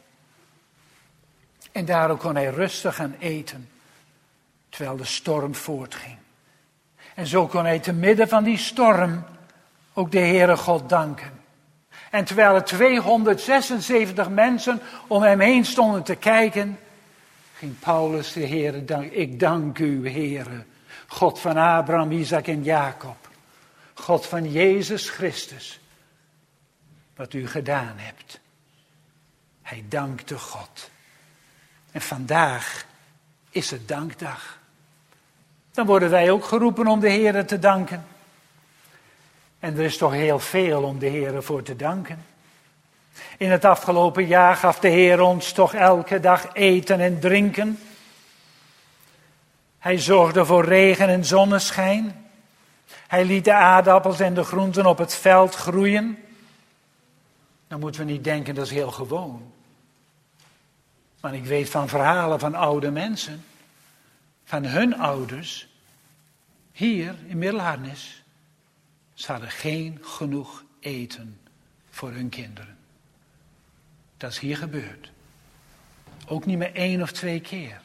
En daarom kon hij rustig gaan eten. Terwijl de storm voortging. En zo kon hij te midden van die storm ook de Heere God danken. En terwijl er tweehonderdzesenzeventig mensen om hem heen stonden te kijken, ging Paulus de Heere danken. Ik dank u, Heere, God van Abraham, Isaac en Jacob. God van Jezus Christus, wat u gedaan hebt. Hij dankte God. En vandaag is het dankdag. Dan worden wij ook geroepen om de Heere te danken. En er is toch heel veel om de Heere voor te danken. In het afgelopen jaar gaf de Heer ons toch elke dag eten en drinken. Hij zorgde voor regen en zonneschijn. Hij liet de aardappels en de groenten op het veld groeien. Dan moeten we niet denken dat is heel gewoon. Maar ik weet van verhalen van oude mensen, van hun ouders, hier in Middelharnis, ze hadden geen genoeg eten voor hun kinderen. Dat is hier gebeurd. Ook niet meer één of twee keer.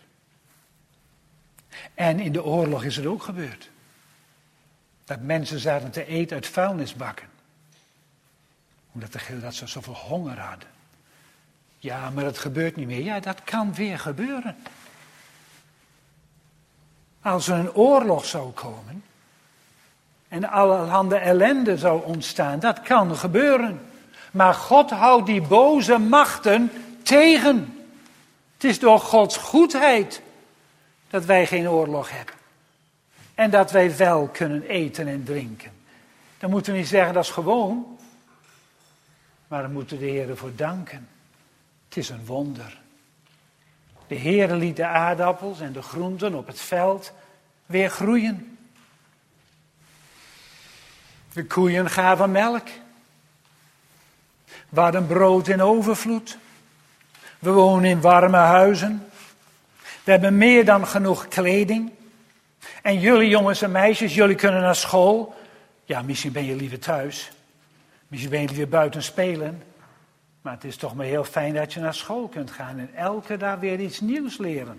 En in de oorlog is het ook gebeurd. Dat mensen zaten te eten uit vuilnisbakken. Omdat de, dat ze zoveel honger hadden. Ja, maar dat gebeurt niet meer. Ja, dat kan weer gebeuren. Als er een oorlog zou komen en allerhande ellende zou ontstaan, dat kan gebeuren. Maar God houdt die boze machten tegen. Het is door Gods goedheid dat wij geen oorlog hebben. En dat wij wel kunnen eten en drinken. Dan moeten we niet zeggen dat is gewoon. Maar dan moeten we de Heer ervoor danken. Het is een wonder. De Heer liet de aardappels en de groenten op het veld weer groeien. De koeien gaven melk. We hadden brood in overvloed. We wonen in warme huizen. We hebben meer dan genoeg kleding. En jullie jongens en meisjes, jullie kunnen naar school. Ja, misschien ben je liever thuis. Misschien ben je liever buiten spelen. Maar het is toch maar heel fijn dat je naar school kunt gaan en elke dag weer iets nieuws leren.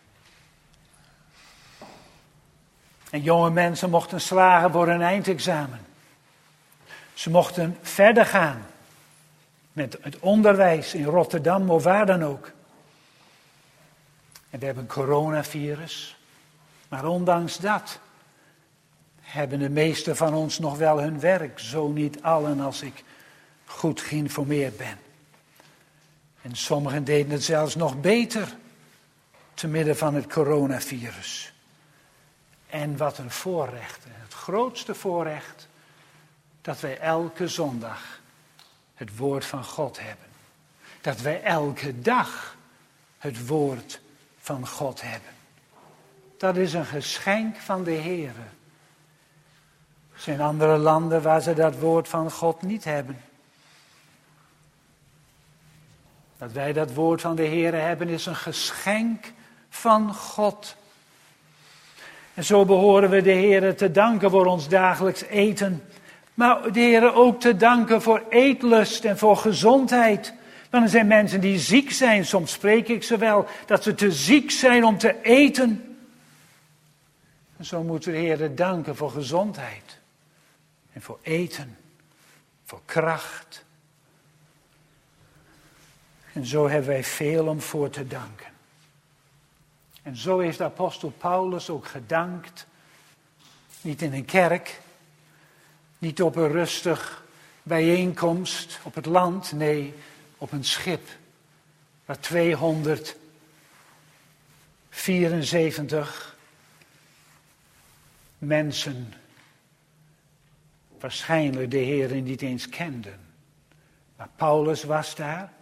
En jonge mensen mochten slagen voor hun eindexamen. Ze mochten verder gaan met het onderwijs in Rotterdam of waar dan ook. En we hebben een coronavirus. Maar ondanks dat hebben de meesten van ons nog wel hun werk. Zo niet allen als ik goed geïnformeerd ben. En sommigen deden het zelfs nog beter te midden van het coronavirus. En wat een voorrecht, het grootste voorrecht, dat wij elke zondag het woord van God hebben. Dat wij elke dag het woord van God hebben. Dat is een geschenk van de Heere. Er zijn andere landen waar ze dat woord van God niet hebben. Dat wij dat woord van de Heer hebben is een geschenk van God. En zo behoren we de Heer te danken voor ons dagelijks eten. Maar de Heer ook te danken voor eetlust en voor gezondheid. Want er zijn mensen die ziek zijn, soms spreek ik ze wel, dat ze te ziek zijn om te eten. En zo moeten we de Heer danken voor gezondheid. En voor eten. Voor kracht. En zo hebben wij veel om voor te danken. En zo heeft de apostel Paulus ook gedankt. Niet in een kerk. Niet op een rustig bijeenkomst op het land. Nee, op een schip. Waar tweehonderdvierenzeventig mensen waarschijnlijk de Heer niet eens kenden. Maar Paulus was daar.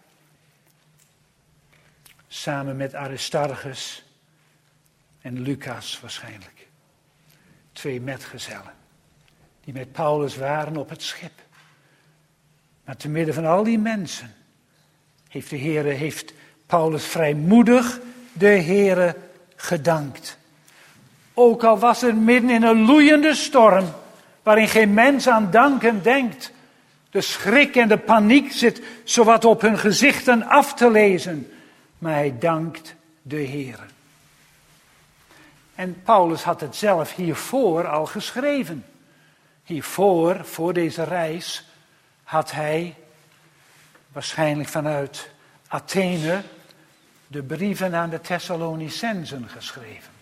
Samen met Aristarchus en Lucas waarschijnlijk. Twee metgezellen. Die met Paulus waren op het schip. Maar te midden van al die mensen heeft de Heere, heeft Paulus vrijmoedig de Heere gedankt. Ook al was er midden in een loeiende storm, waarin geen mens aan danken denkt. De schrik en de paniek zit zowat op hun gezichten af te lezen. Maar hij dankt de Heere. En Paulus had het zelf hiervoor al geschreven. Hiervoor, voor deze reis, had hij waarschijnlijk vanuit Athene de brieven aan de Thessalonicenzen geschreven.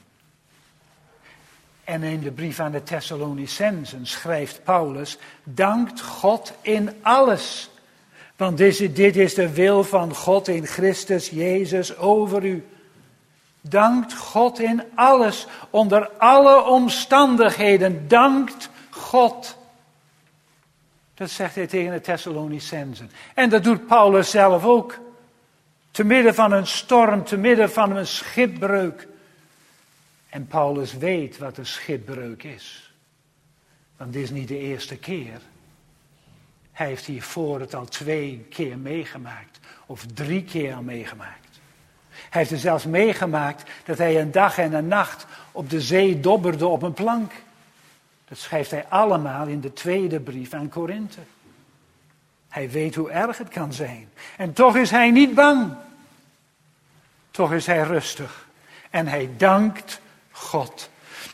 En in de brief aan de Thessalonicenzen schrijft Paulus: dankt God in alles. Want dit is, dit is de wil van God in Christus Jezus over u. Dankt God in alles, onder alle omstandigheden. Dankt God. Dat zegt hij tegen de Thessalonicenzen. En dat doet Paulus zelf ook. Te midden van een storm, te midden van een schipbreuk. En Paulus weet wat een schipbreuk is. Want dit is niet de eerste keer. Hij heeft hiervoor het al twee keer meegemaakt. Of drie keer al meegemaakt. Hij heeft er zelfs meegemaakt dat hij een dag en een nacht op de zee dobberde op een plank. Dat schrijft hij allemaal in de tweede brief aan Korinthe. Hij weet hoe erg het kan zijn. En toch is hij niet bang. Toch is hij rustig. En hij dankt God.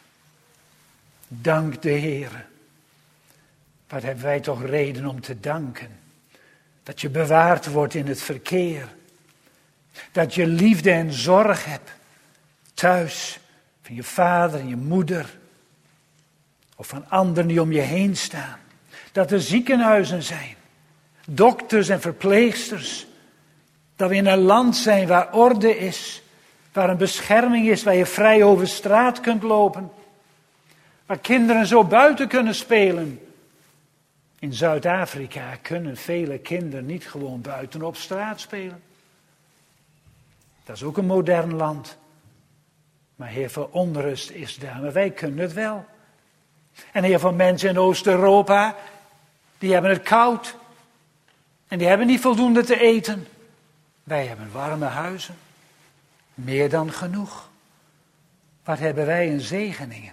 Dank de Heere. Wat hebben wij toch reden om te danken. Dat je bewaard wordt in het verkeer. Dat je liefde en zorg hebt. Thuis. Van je vader en je moeder. Of van anderen die om je heen staan. Dat er ziekenhuizen zijn. Dokters en verpleegsters. Dat we in een land zijn waar orde is. Waar een bescherming is, waar je vrij over straat kunt lopen. Waar kinderen zo buiten kunnen spelen. In Zuid-Afrika kunnen vele kinderen niet gewoon buiten op straat spelen. Dat is ook een modern land. Maar heel veel onrust is daar, maar wij kunnen het wel. En heel veel mensen in Oost-Europa, die hebben het koud. En die hebben niet voldoende te eten. Wij hebben warme huizen. Meer dan genoeg. Wat hebben wij in zegeningen.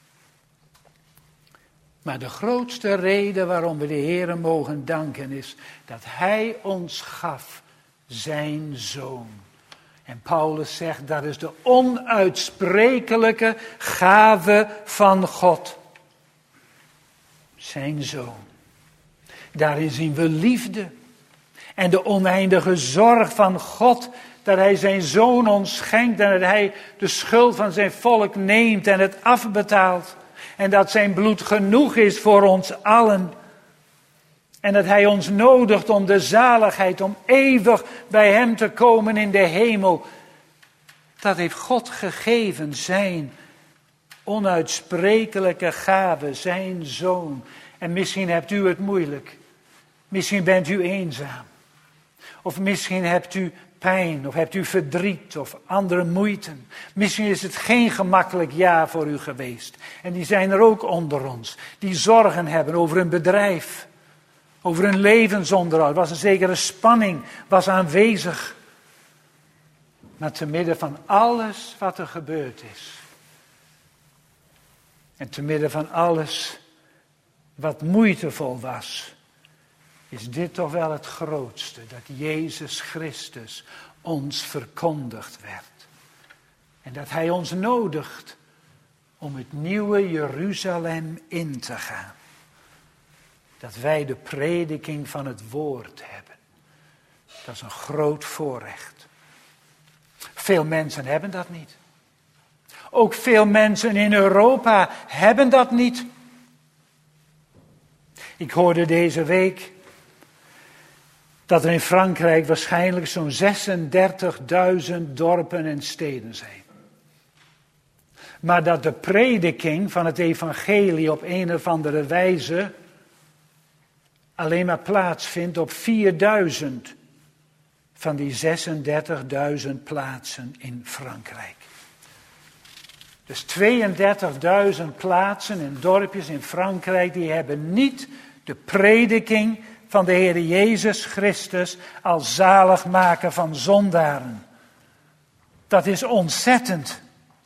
Maar de grootste reden waarom we de Heere mogen danken is dat Hij ons gaf zijn Zoon. En Paulus zegt dat is de onuitsprekelijke gave van God. Zijn Zoon. Daarin zien we liefde. En de oneindige zorg van God. Dat Hij zijn Zoon ons schenkt. En dat Hij de schuld van zijn volk neemt en het afbetaalt. En dat zijn bloed genoeg is voor ons allen. En dat Hij ons nodigt om de zaligheid, om eeuwig bij Hem te komen in de hemel. Dat heeft God gegeven, zijn onuitsprekelijke gave, zijn Zoon. En misschien hebt u het moeilijk. Misschien bent u eenzaam. Of misschien hebt u pijn, of hebt u verdriet, of andere moeiten. Misschien is het geen gemakkelijk jaar voor u geweest. En die zijn er ook onder ons. Die zorgen hebben over hun bedrijf. Over hun levensonderhoud. Was een zekere spanning, was aanwezig. Maar te midden van alles wat er gebeurd is. En te midden van alles wat moeitevol was. Is dit toch wel het grootste. Dat Jezus Christus ons verkondigd werd. En dat hij ons nodigt om het nieuwe Jeruzalem in te gaan. Dat wij de prediking van het woord hebben. Dat is een groot voorrecht. Veel mensen hebben dat niet. Ook veel mensen in Europa hebben dat niet. Ik hoorde deze week dat er in Frankrijk waarschijnlijk zo'n zesendertigduizend dorpen en steden zijn. Maar dat de prediking van het evangelie op een of andere wijze alleen maar plaatsvindt op vierduizend van die zesendertigduizend plaatsen in Frankrijk. Dus tweeëndertigduizend plaatsen en dorpjes in Frankrijk die hebben niet de prediking van de Heer Jezus Christus als zaligmaker van zondaren. Dat is ontzettend.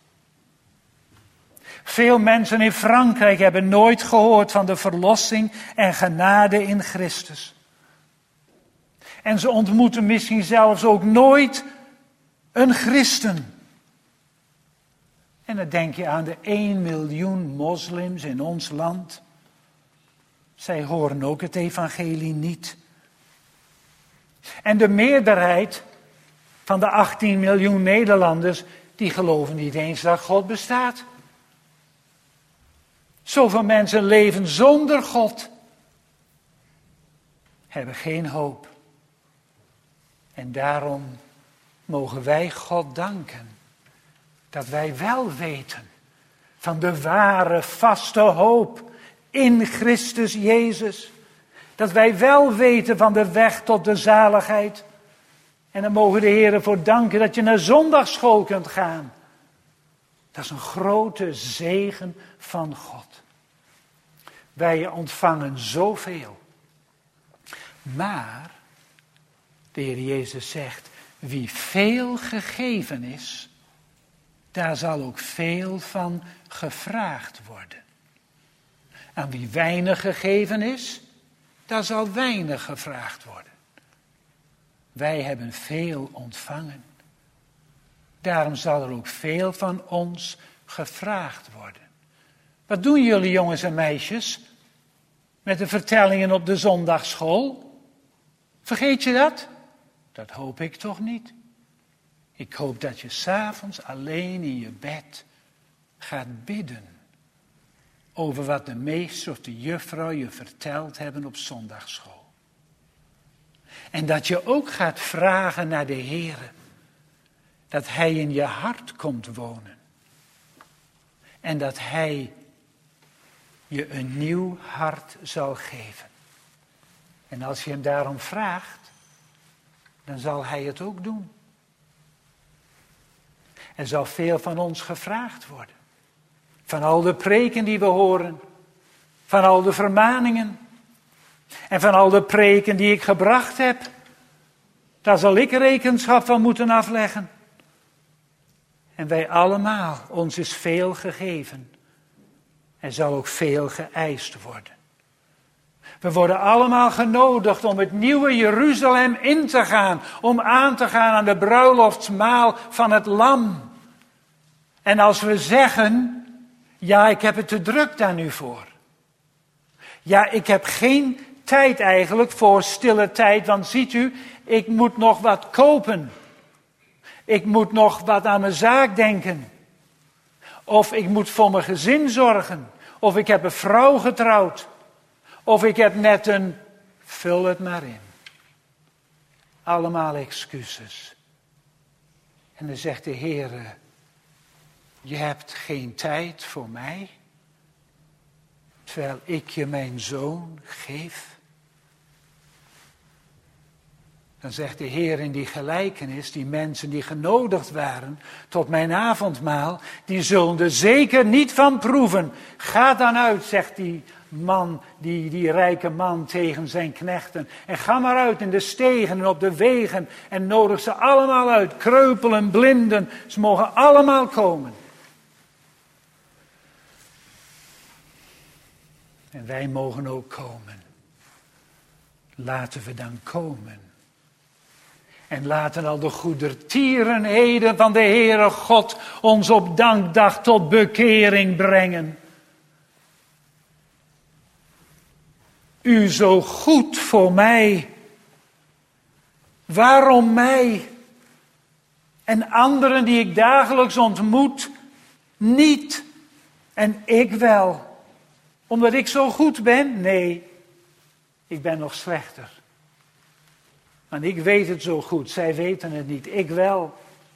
Veel mensen in Frankrijk hebben nooit gehoord van de verlossing en genade in Christus. En ze ontmoeten misschien zelfs ook nooit een christen. En dan denk je aan de één miljoen moslims in ons land. Zij horen ook het evangelie niet. En de meerderheid van de achttien miljoen Nederlanders, die geloven niet eens dat God bestaat. Zoveel mensen leven zonder God. Hebben geen hoop. En daarom mogen wij God danken. Dat wij wel weten van de ware vaste hoop in Christus Jezus. Dat wij wel weten van de weg tot de zaligheid. En dan mogen de Heer ervoor danken dat je naar zondagsschool kunt gaan. Dat is een grote zegen van God. Wij ontvangen zoveel. Maar, de Heer Jezus zegt, wie veel gegeven is, daar zal ook veel van gevraagd worden. Aan wie weinig gegeven is, daar zal weinig gevraagd worden. Wij hebben veel ontvangen. Daarom zal er ook veel van ons gevraagd worden. Wat doen jullie jongens en meisjes met de vertellingen op de zondagsschool? Vergeet je dat? Dat hoop ik toch niet. Ik hoop dat je 's avonds alleen in je bed gaat bidden over wat de meester of de juffrouw je verteld hebben op zondagsschool. En dat je ook gaat vragen naar de Heere, dat Hij in je hart komt wonen. En dat Hij je een nieuw hart zal geven. En als je Hem daarom vraagt, dan zal Hij het ook doen. Er zal veel van ons gevraagd worden. Van al de preken die we horen. Van al de vermaningen. En van al de preken die ik gebracht heb. Daar zal ik rekenschap van moeten afleggen. En wij allemaal, ons is veel gegeven. Er zal ook veel geëist worden. We worden allemaal genodigd om het nieuwe Jeruzalem in te gaan. Om aan te gaan aan de bruiloftsmaal van het lam. En als we zeggen, ja, ik heb het te druk daar nu voor. Ja, ik heb geen tijd eigenlijk voor stille tijd, want ziet u, ik moet nog wat kopen. Ik moet nog wat aan mijn zaak denken. Of ik moet voor mijn gezin zorgen. Of ik heb een vrouw getrouwd. Of ik heb net een, vul het maar in. Allemaal excuses. En dan zegt de Heere, je hebt geen tijd voor mij, terwijl ik je mijn zoon geef. Dan zegt de Heer in die gelijkenis, die mensen die genodigd waren tot mijn avondmaal, die zullen er zeker niet van proeven. Ga dan uit, zegt die man, die, die rijke man tegen zijn knechten. En ga maar uit in de stegen en op de wegen en nodig ze allemaal uit. Kreupelen, blinden, ze mogen allemaal komen. En wij mogen ook komen. Laten we dan komen. En laten al de goedertierenheden van de Heere God ons op dankdag tot bekering brengen. U zo goed voor mij. Waarom mij? En anderen die ik dagelijks ontmoet, niet. En ik wel. Omdat ik zo goed ben? Nee, ik ben nog slechter. Want ik weet het zo goed, zij weten het niet, ik wel.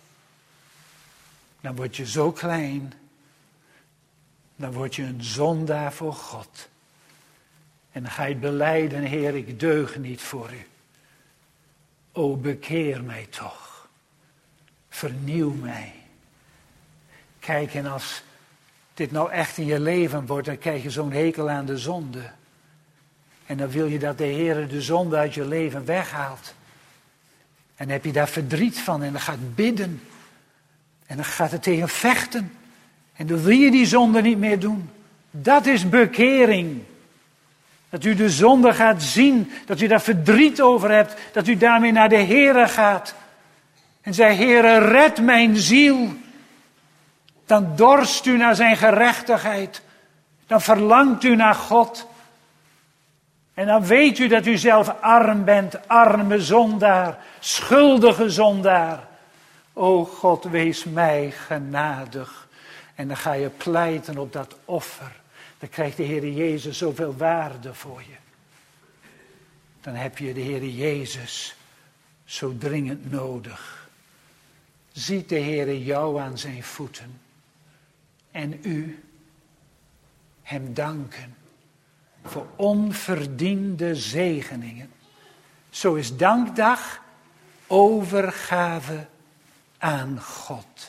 Dan word je zo klein. Dan word je een zondaar voor God. En dan ga je belijden, Heer, ik deug niet voor u. O, bekeer mij toch. Vernieuw mij. Kijk, en als dit nou echt in je leven wordt, dan krijg je zo'n hekel aan de zonde. En dan wil je dat de Heer de zonde uit je leven weghaalt. En dan heb je daar verdriet van en dan gaat bidden. En dan gaat het tegen vechten. En dan wil je die zonde niet meer doen. Dat is bekering. Dat u de zonde gaat zien. Dat u daar verdriet over hebt. Dat u daarmee naar de Heere gaat. En zei, Heere, red mijn ziel. Dan dorst u naar zijn gerechtigheid. Dan verlangt u naar God. En dan weet u dat u zelf arm bent, arme zondaar, schuldige zondaar. O God, wees mij genadig. En dan ga je pleiten op dat offer. Dan krijgt de Heer Jezus zoveel waarde voor je. Dan heb je de Heer Jezus zo dringend nodig. Ziet de Heer jou aan zijn voeten. En u hem danken. Voor onverdiende zegeningen. Zo is dankdag overgave aan God.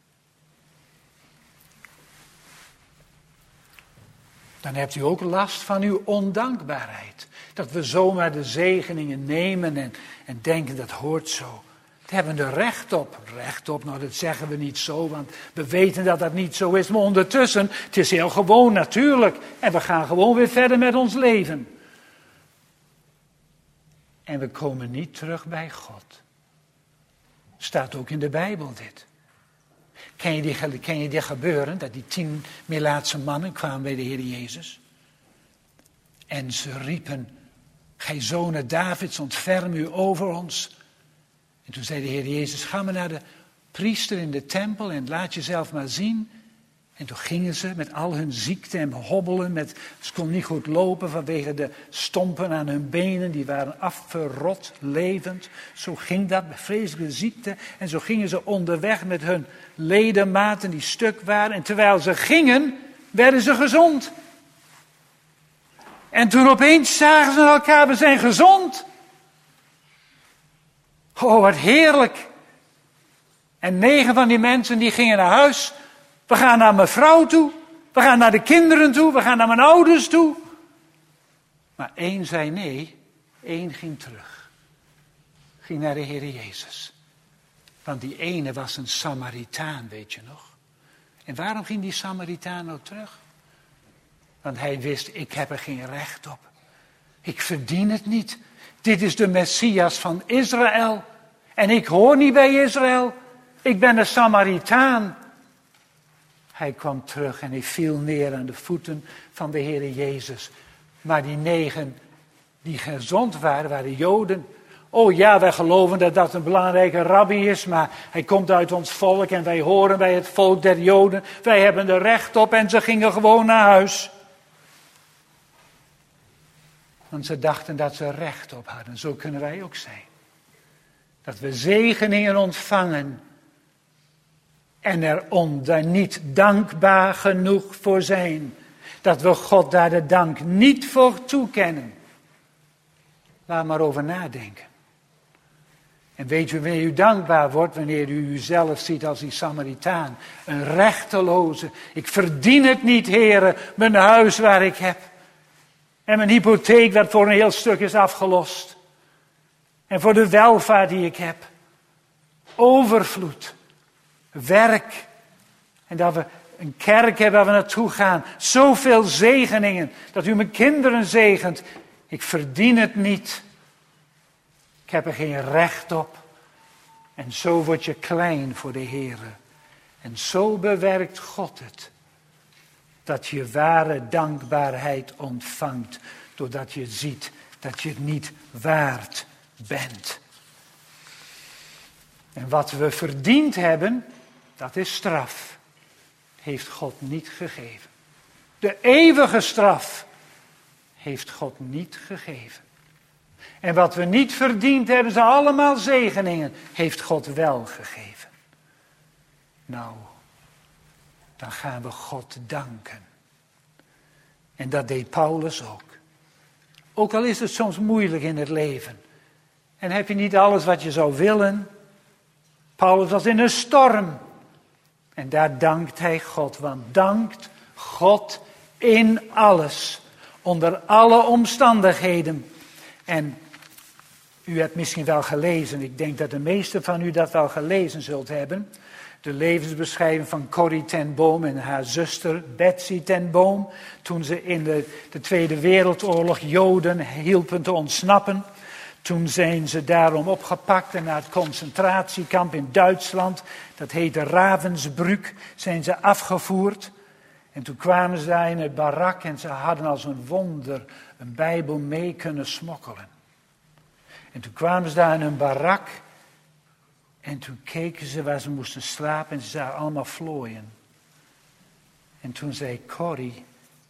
Dan hebt u ook last van uw ondankbaarheid. Dat we zomaar de zegeningen nemen en, en denken dat hoort zo. Daar hebben we er recht op. Recht op, nou dat zeggen we niet zo, want we weten dat dat niet zo is. Maar ondertussen, het is heel gewoon natuurlijk. En we gaan gewoon weer verder met ons leven. En we komen niet terug bij God. Staat ook in de Bijbel dit. Ken je die, ken je die gebeuren, dat die tien Melaatse mannen kwamen bij de Heer Jezus? En ze riepen, gij zonen Davids, ontferm u over ons. En toen zei de Heer Jezus, ga maar naar de priester in de tempel en laat jezelf maar zien. En toen gingen ze met al hun ziekte en hobbelen. Met, ze konden niet goed lopen vanwege de stompen aan hun benen. Die waren afverrot, levend. Zo ging dat, met vreselijke ziekte. En zo gingen ze onderweg met hun ledematen die stuk waren. En terwijl ze gingen, werden ze gezond. En toen opeens zagen ze elkaar, we zijn gezond. Oh, wat heerlijk. En negen van die mensen die gingen naar huis. We gaan naar mijn vrouw toe. We gaan naar de kinderen toe. We gaan naar mijn ouders toe. Maar één zei nee. Één ging terug. Ging naar de Heer Jezus. Want die ene was een Samaritaan, weet je nog. En waarom ging die Samaritaan nou terug? Want hij wist, ik heb er geen recht op. Ik verdien het niet. Dit is de Messias van Israël. En ik hoor niet bij Israël. Ik ben een Samaritaan. Hij kwam terug en hij viel neer aan de voeten van de Heer Jezus. Maar die negen die gezond waren, waren Joden. Oh ja, wij geloven dat dat een belangrijke rabbi is, maar hij komt uit ons volk en wij horen bij het volk der Joden. Wij hebben er recht op en ze gingen gewoon naar huis. Want ze dachten dat ze recht op hadden. Zo kunnen wij ook zijn. Dat we zegeningen ontvangen. En er onder niet dankbaar genoeg voor zijn. Dat we God daar de dank niet voor toekennen. Laat maar over nadenken. En weet u wanneer u dankbaar wordt, wanneer u uzelf ziet als die Samaritaan. Een rechteloze. Ik verdien het niet, Heere, mijn huis waar ik heb. En mijn hypotheek dat voor een heel stuk is afgelost. En voor de welvaart die ik heb. Overvloed. Werk. En dat we een kerk hebben waar we naartoe gaan. Zoveel zegeningen. Dat u mijn kinderen zegent. Ik verdien het niet. Ik heb er geen recht op. En zo word je klein voor de Heere. En zo bewerkt God het. Dat je ware dankbaarheid ontvangt. Doordat je ziet dat je het niet waard bent. En wat we verdiend hebben, dat is straf. Heeft God niet gegeven. De eeuwige straf heeft God niet gegeven. En wat we niet verdiend hebben, zijn allemaal zegeningen, heeft God wel gegeven. Nou, dan gaan we God danken. En dat deed Paulus ook. Ook al is het soms moeilijk in het leven. En heb je niet alles wat je zou willen. Paulus was in een storm. En daar dankt hij God. Want dankt God in alles. Onder alle omstandigheden. En u hebt misschien wel gelezen. Ik denk dat de meesten van u dat wel gelezen zult hebben. De levensbeschrijving van Corrie ten Boom en haar zuster Betsy ten Boom. Toen ze in de, de Tweede Wereldoorlog Joden hielpen te ontsnappen. Toen zijn ze daarom opgepakt en naar het concentratiekamp in Duitsland. Dat heette Ravensbrück. Zijn ze afgevoerd. En toen kwamen ze daar in het barak en ze hadden als een wonder een Bijbel mee kunnen smokkelen. En toen kwamen ze daar in hun barak. En toen keken ze waar ze moesten slapen en ze zagen allemaal vlooien. En toen zei Corrie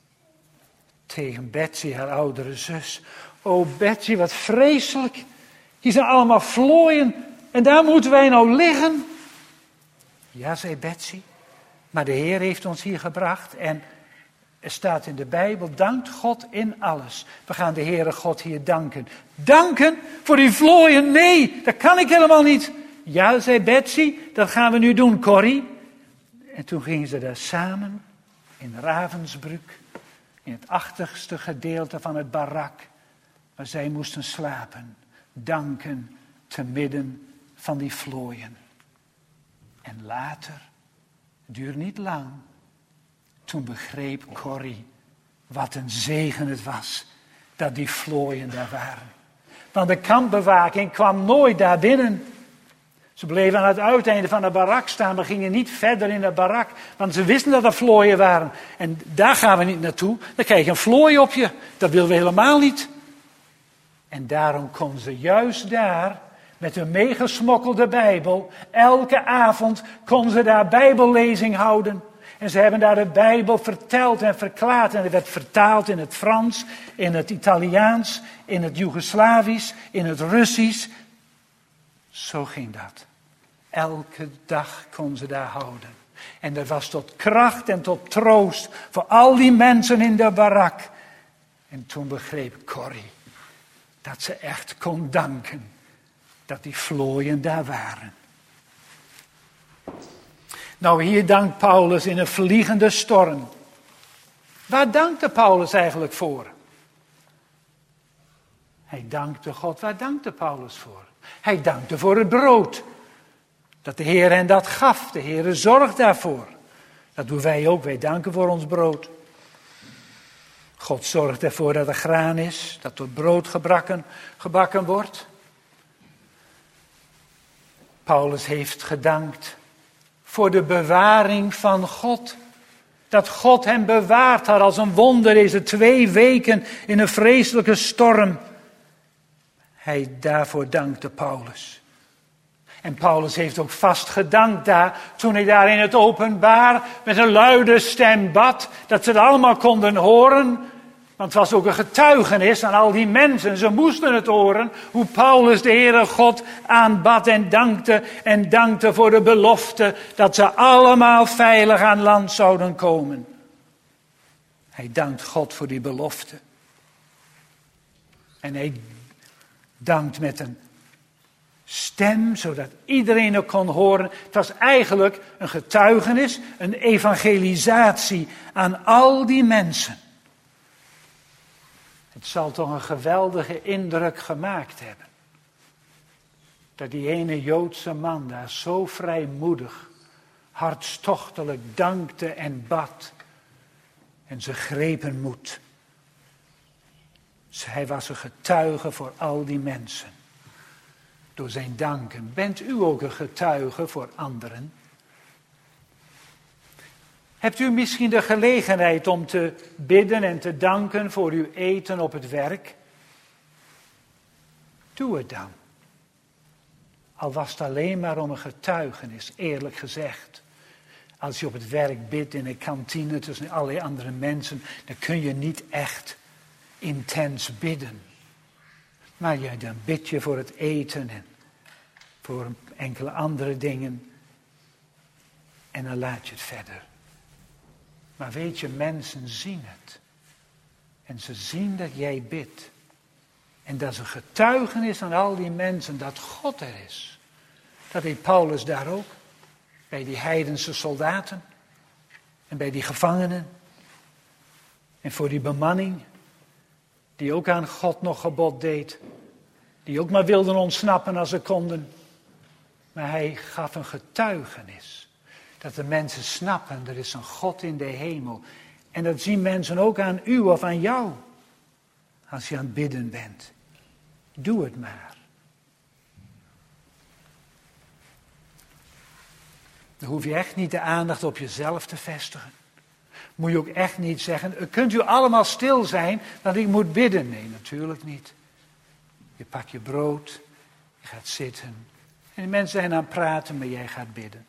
tegen Betsy, haar oudere zus. Oh Betsy, wat vreselijk. Hier zijn allemaal vlooien en daar moeten wij nou liggen. Ja, zei Betsy. Maar de Heer heeft ons hier gebracht en er staat in de Bijbel, dankt God in alles. We gaan de Heere God hier danken. Danken voor die vlooien? Nee, dat kan ik helemaal niet. Ja, zei Betsy, dat gaan we nu doen, Corrie. En toen gingen ze daar samen in Ravensbrück, in het achterste gedeelte van het barak, waar zij moesten slapen, danken te midden van die vlooien. En later, het duurde niet lang, toen begreep Corrie wat een zegen het was dat die vlooien daar waren. Want de kampbewaking kwam nooit daar binnen. Ze bleven aan het uiteinde van het barak staan, maar gingen niet verder in het barak. Want ze wisten dat er vlooien waren. En daar gaan we niet naartoe. Dan krijg je een vlooi op je. Dat willen we helemaal niet. En daarom konden ze juist daar, met hun meegesmokkelde Bijbel, elke avond konden ze daar Bijbellezing houden. En ze hebben daar de Bijbel verteld en verklaard. En het werd vertaald in het Frans, in het Italiaans, in het Joegoslavisch, in het Russisch. Zo ging dat. Elke dag kon ze daar houden. En dat was tot kracht en tot troost voor al die mensen in de barak. En toen begreep Corrie dat ze echt kon danken dat die vlooien daar waren. Nou, hier dankt Paulus in een vliegende storm. Waar dankte Paulus eigenlijk voor? Hij dankte God. Waar dankte Paulus voor? Hij dankte voor het brood. Dat de Heer hen dat gaf. De Heer zorgt daarvoor. Dat doen wij ook. Wij danken voor ons brood. God zorgt ervoor dat er graan is. Dat er brood gebakken, gebakken wordt. Paulus heeft gedankt voor de bewaring van God. Dat God hem bewaard had als een wonder deze twee weken in een vreselijke storm. Hij daarvoor dankte Paulus. En Paulus heeft ook vast gedankt daar, toen hij daar in het openbaar met een luide stem bad, dat ze het allemaal konden horen. Want het was ook een getuigenis aan al die mensen. Ze moesten het horen hoe Paulus de Heere God aanbad en dankte. En dankte voor de belofte dat ze allemaal veilig aan land zouden komen. Hij dankt God voor die belofte. En hij dankt met een stem, zodat iedereen het kon horen. Het was eigenlijk een getuigenis, een evangelisatie aan al die mensen. Het zal toch een geweldige indruk gemaakt hebben. Dat die ene Joodse man daar zo vrijmoedig, hartstochtelijk dankte en bad. En ze grepen moed. Hij was een getuige voor al die mensen. Door zijn danken. Bent u ook een getuige voor anderen? Hebt u misschien de gelegenheid om te bidden en te danken voor uw eten op het werk? Doe het dan. Al was het alleen maar om een getuigenis, eerlijk gezegd. Als je op het werk bidt in een kantine tussen allerlei andere mensen, dan kun je niet echt intens bidden. Maar ja, dan bid je voor het eten en voor enkele andere dingen. En dan laat je het verder. Maar weet je, mensen zien het. En ze zien dat jij bidt. En dat is een getuigenis aan al die mensen dat God er is. Dat deed Paulus daar ook. Bij die heidense soldaten. En bij die gevangenen. En voor die bemanning. Die ook aan God nog gebod deed. Die ook maar wilden ontsnappen als ze konden. Maar hij gaf een getuigenis. Dat de mensen snappen, er is een God in de hemel. En dat zien mensen ook aan u of aan jou. Als je aan het bidden bent. Doe het maar. Dan hoef je echt niet de aandacht op jezelf te vestigen. Moet je ook echt niet zeggen, kunt u allemaal stil zijn, want ik moet bidden. Nee, natuurlijk niet. Je pakt je brood, je gaat zitten. En de mensen zijn aan het praten, maar jij gaat bidden.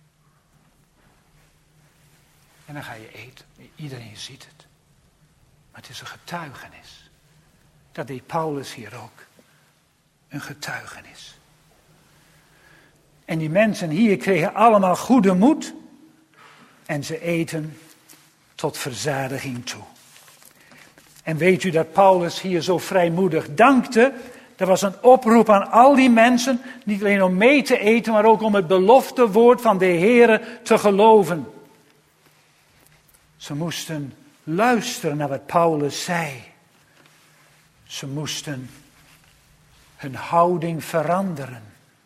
En dan ga je eten. Iedereen ziet het. Maar het is een getuigenis. Dat deed Paulus hier ook. Een getuigenis. En die mensen hier kregen allemaal goede moed. En ze eten tot verzadiging toe. En weet u dat Paulus hier zo vrijmoedig dankte? Er was een oproep aan al die mensen. Niet alleen om mee te eten, maar ook om het belofte woord van de Heere te geloven. Ze moesten luisteren naar wat Paulus zei. Ze moesten hun houding veranderen.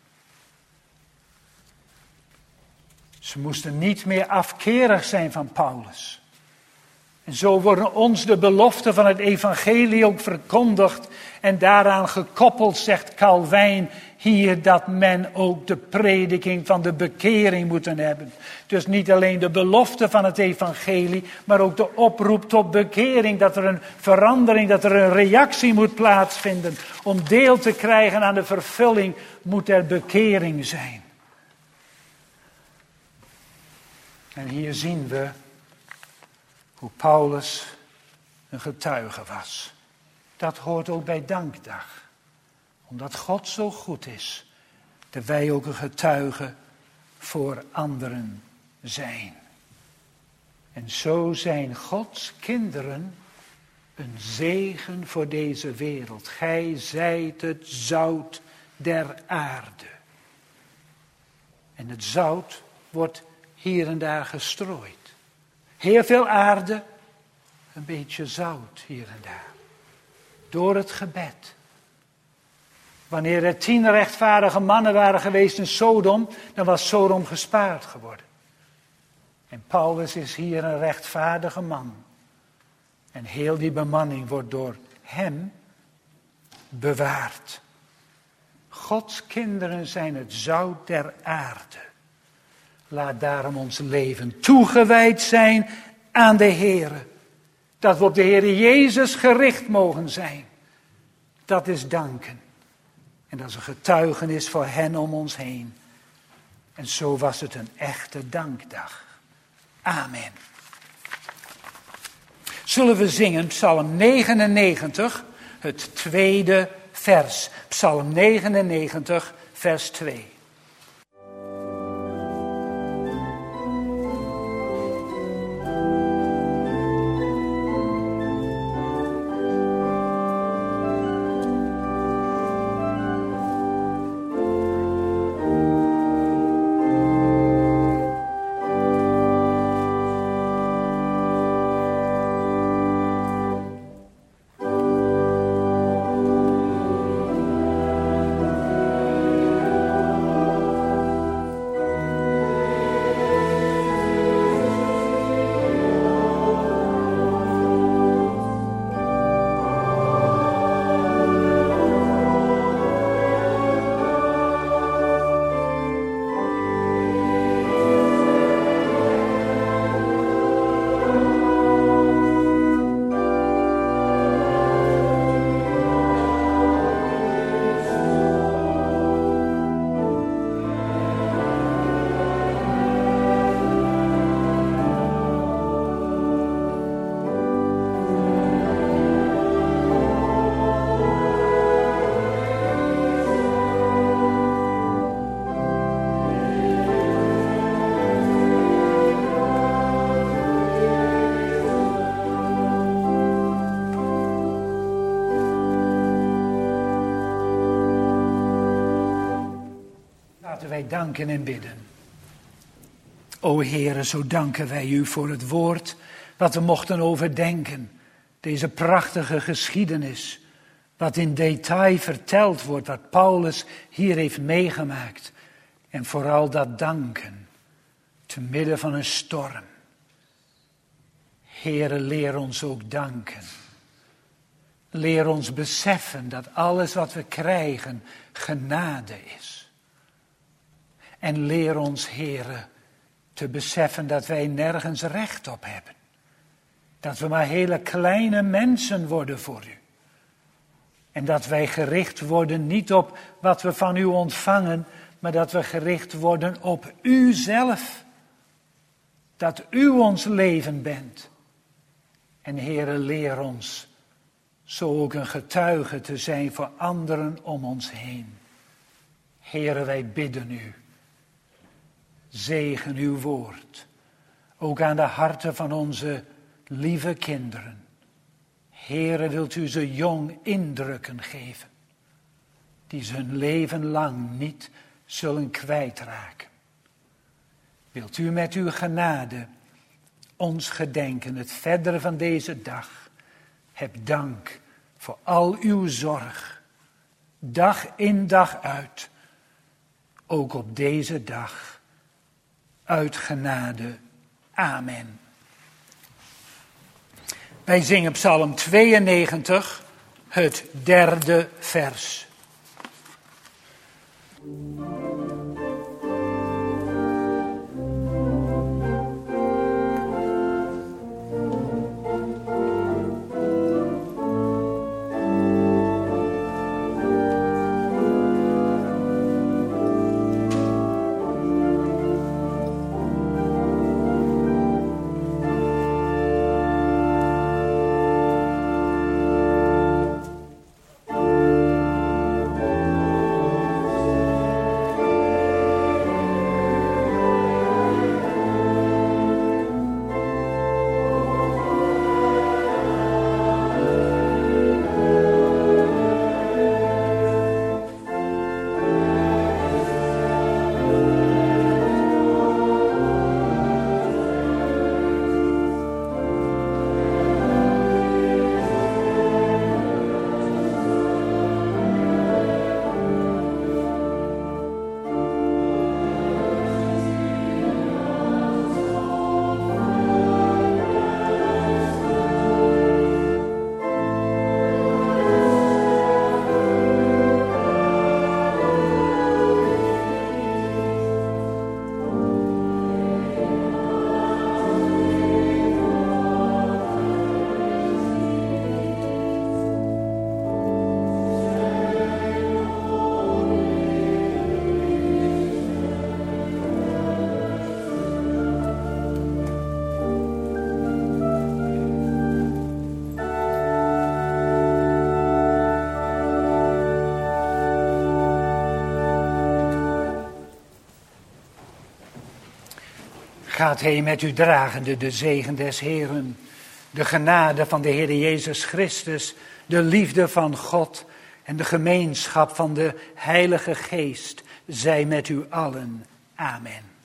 Ze moesten niet meer afkerig zijn van Paulus. En zo worden ons de beloften van het evangelie ook verkondigd. En daaraan gekoppeld zegt Calvijn hier dat men ook de prediking van de bekering moet hebben. Dus niet alleen de belofte van het evangelie, maar ook de oproep tot bekering. Dat er een verandering, dat er een reactie moet plaatsvinden. Om deel te krijgen aan de vervulling moet er bekering zijn. En hier zien we hoe Paulus een getuige was. Dat hoort ook bij dankdag. Omdat God zo goed is, dat wij ook een getuige voor anderen zijn. En zo zijn Gods kinderen een zegen voor deze wereld. Gij zijt het zout der aarde. En het zout wordt hier en daar gestrooid. Heel veel aarde, een beetje zout hier en daar. Door het gebed. Wanneer er tien rechtvaardige mannen waren geweest in Sodom, dan was Sodom gespaard geworden. En Paulus is hier een rechtvaardige man. En heel die bemanning wordt door hem bewaard. Gods kinderen zijn het zout der aarde. Laat daarom ons leven toegewijd zijn aan de Heere. Dat we op de Heere Jezus gericht mogen zijn. Dat is danken. En dat is een getuigenis voor hen om ons heen. En zo was het een echte dankdag. Amen. Zullen we zingen Psalm negenennegentig, het tweede vers. Psalm negenennegentig, vers twee. wij danken en bidden. O Heere, zo danken wij u voor het woord wat we mochten overdenken. Deze prachtige geschiedenis, wat in detail verteld wordt, wat Paulus hier heeft meegemaakt. En vooral dat danken, te midden van een storm. Heere, leer ons ook danken. Leer ons beseffen dat alles wat we krijgen genade is. En leer ons, Heere, te beseffen dat wij nergens recht op hebben. Dat we maar hele kleine mensen worden voor u. En dat wij gericht worden niet op wat we van u ontvangen, maar dat we gericht worden op u zelf. Dat u ons leven bent. En Heere, leer ons zo ook een getuige te zijn voor anderen om ons heen. Heere, wij bidden u. Zegen uw woord. Ook aan de harten van onze lieve kinderen. Heere, wilt u ze jong indrukken geven. Die ze hun leven lang niet zullen kwijtraken. Wilt u met uw genade ons gedenken het verdere van deze dag. Heb dank voor al uw zorg. Dag in dag uit. Ook op deze dag. Uit genade. Amen. Wij zingen Psalm tweeënnegentig, het derde vers. Gaat heen met u dragende de zegen des Heeren, de genade van de Heer Jezus Christus, de liefde van God en de gemeenschap van de Heilige Geest zij met u allen. Amen.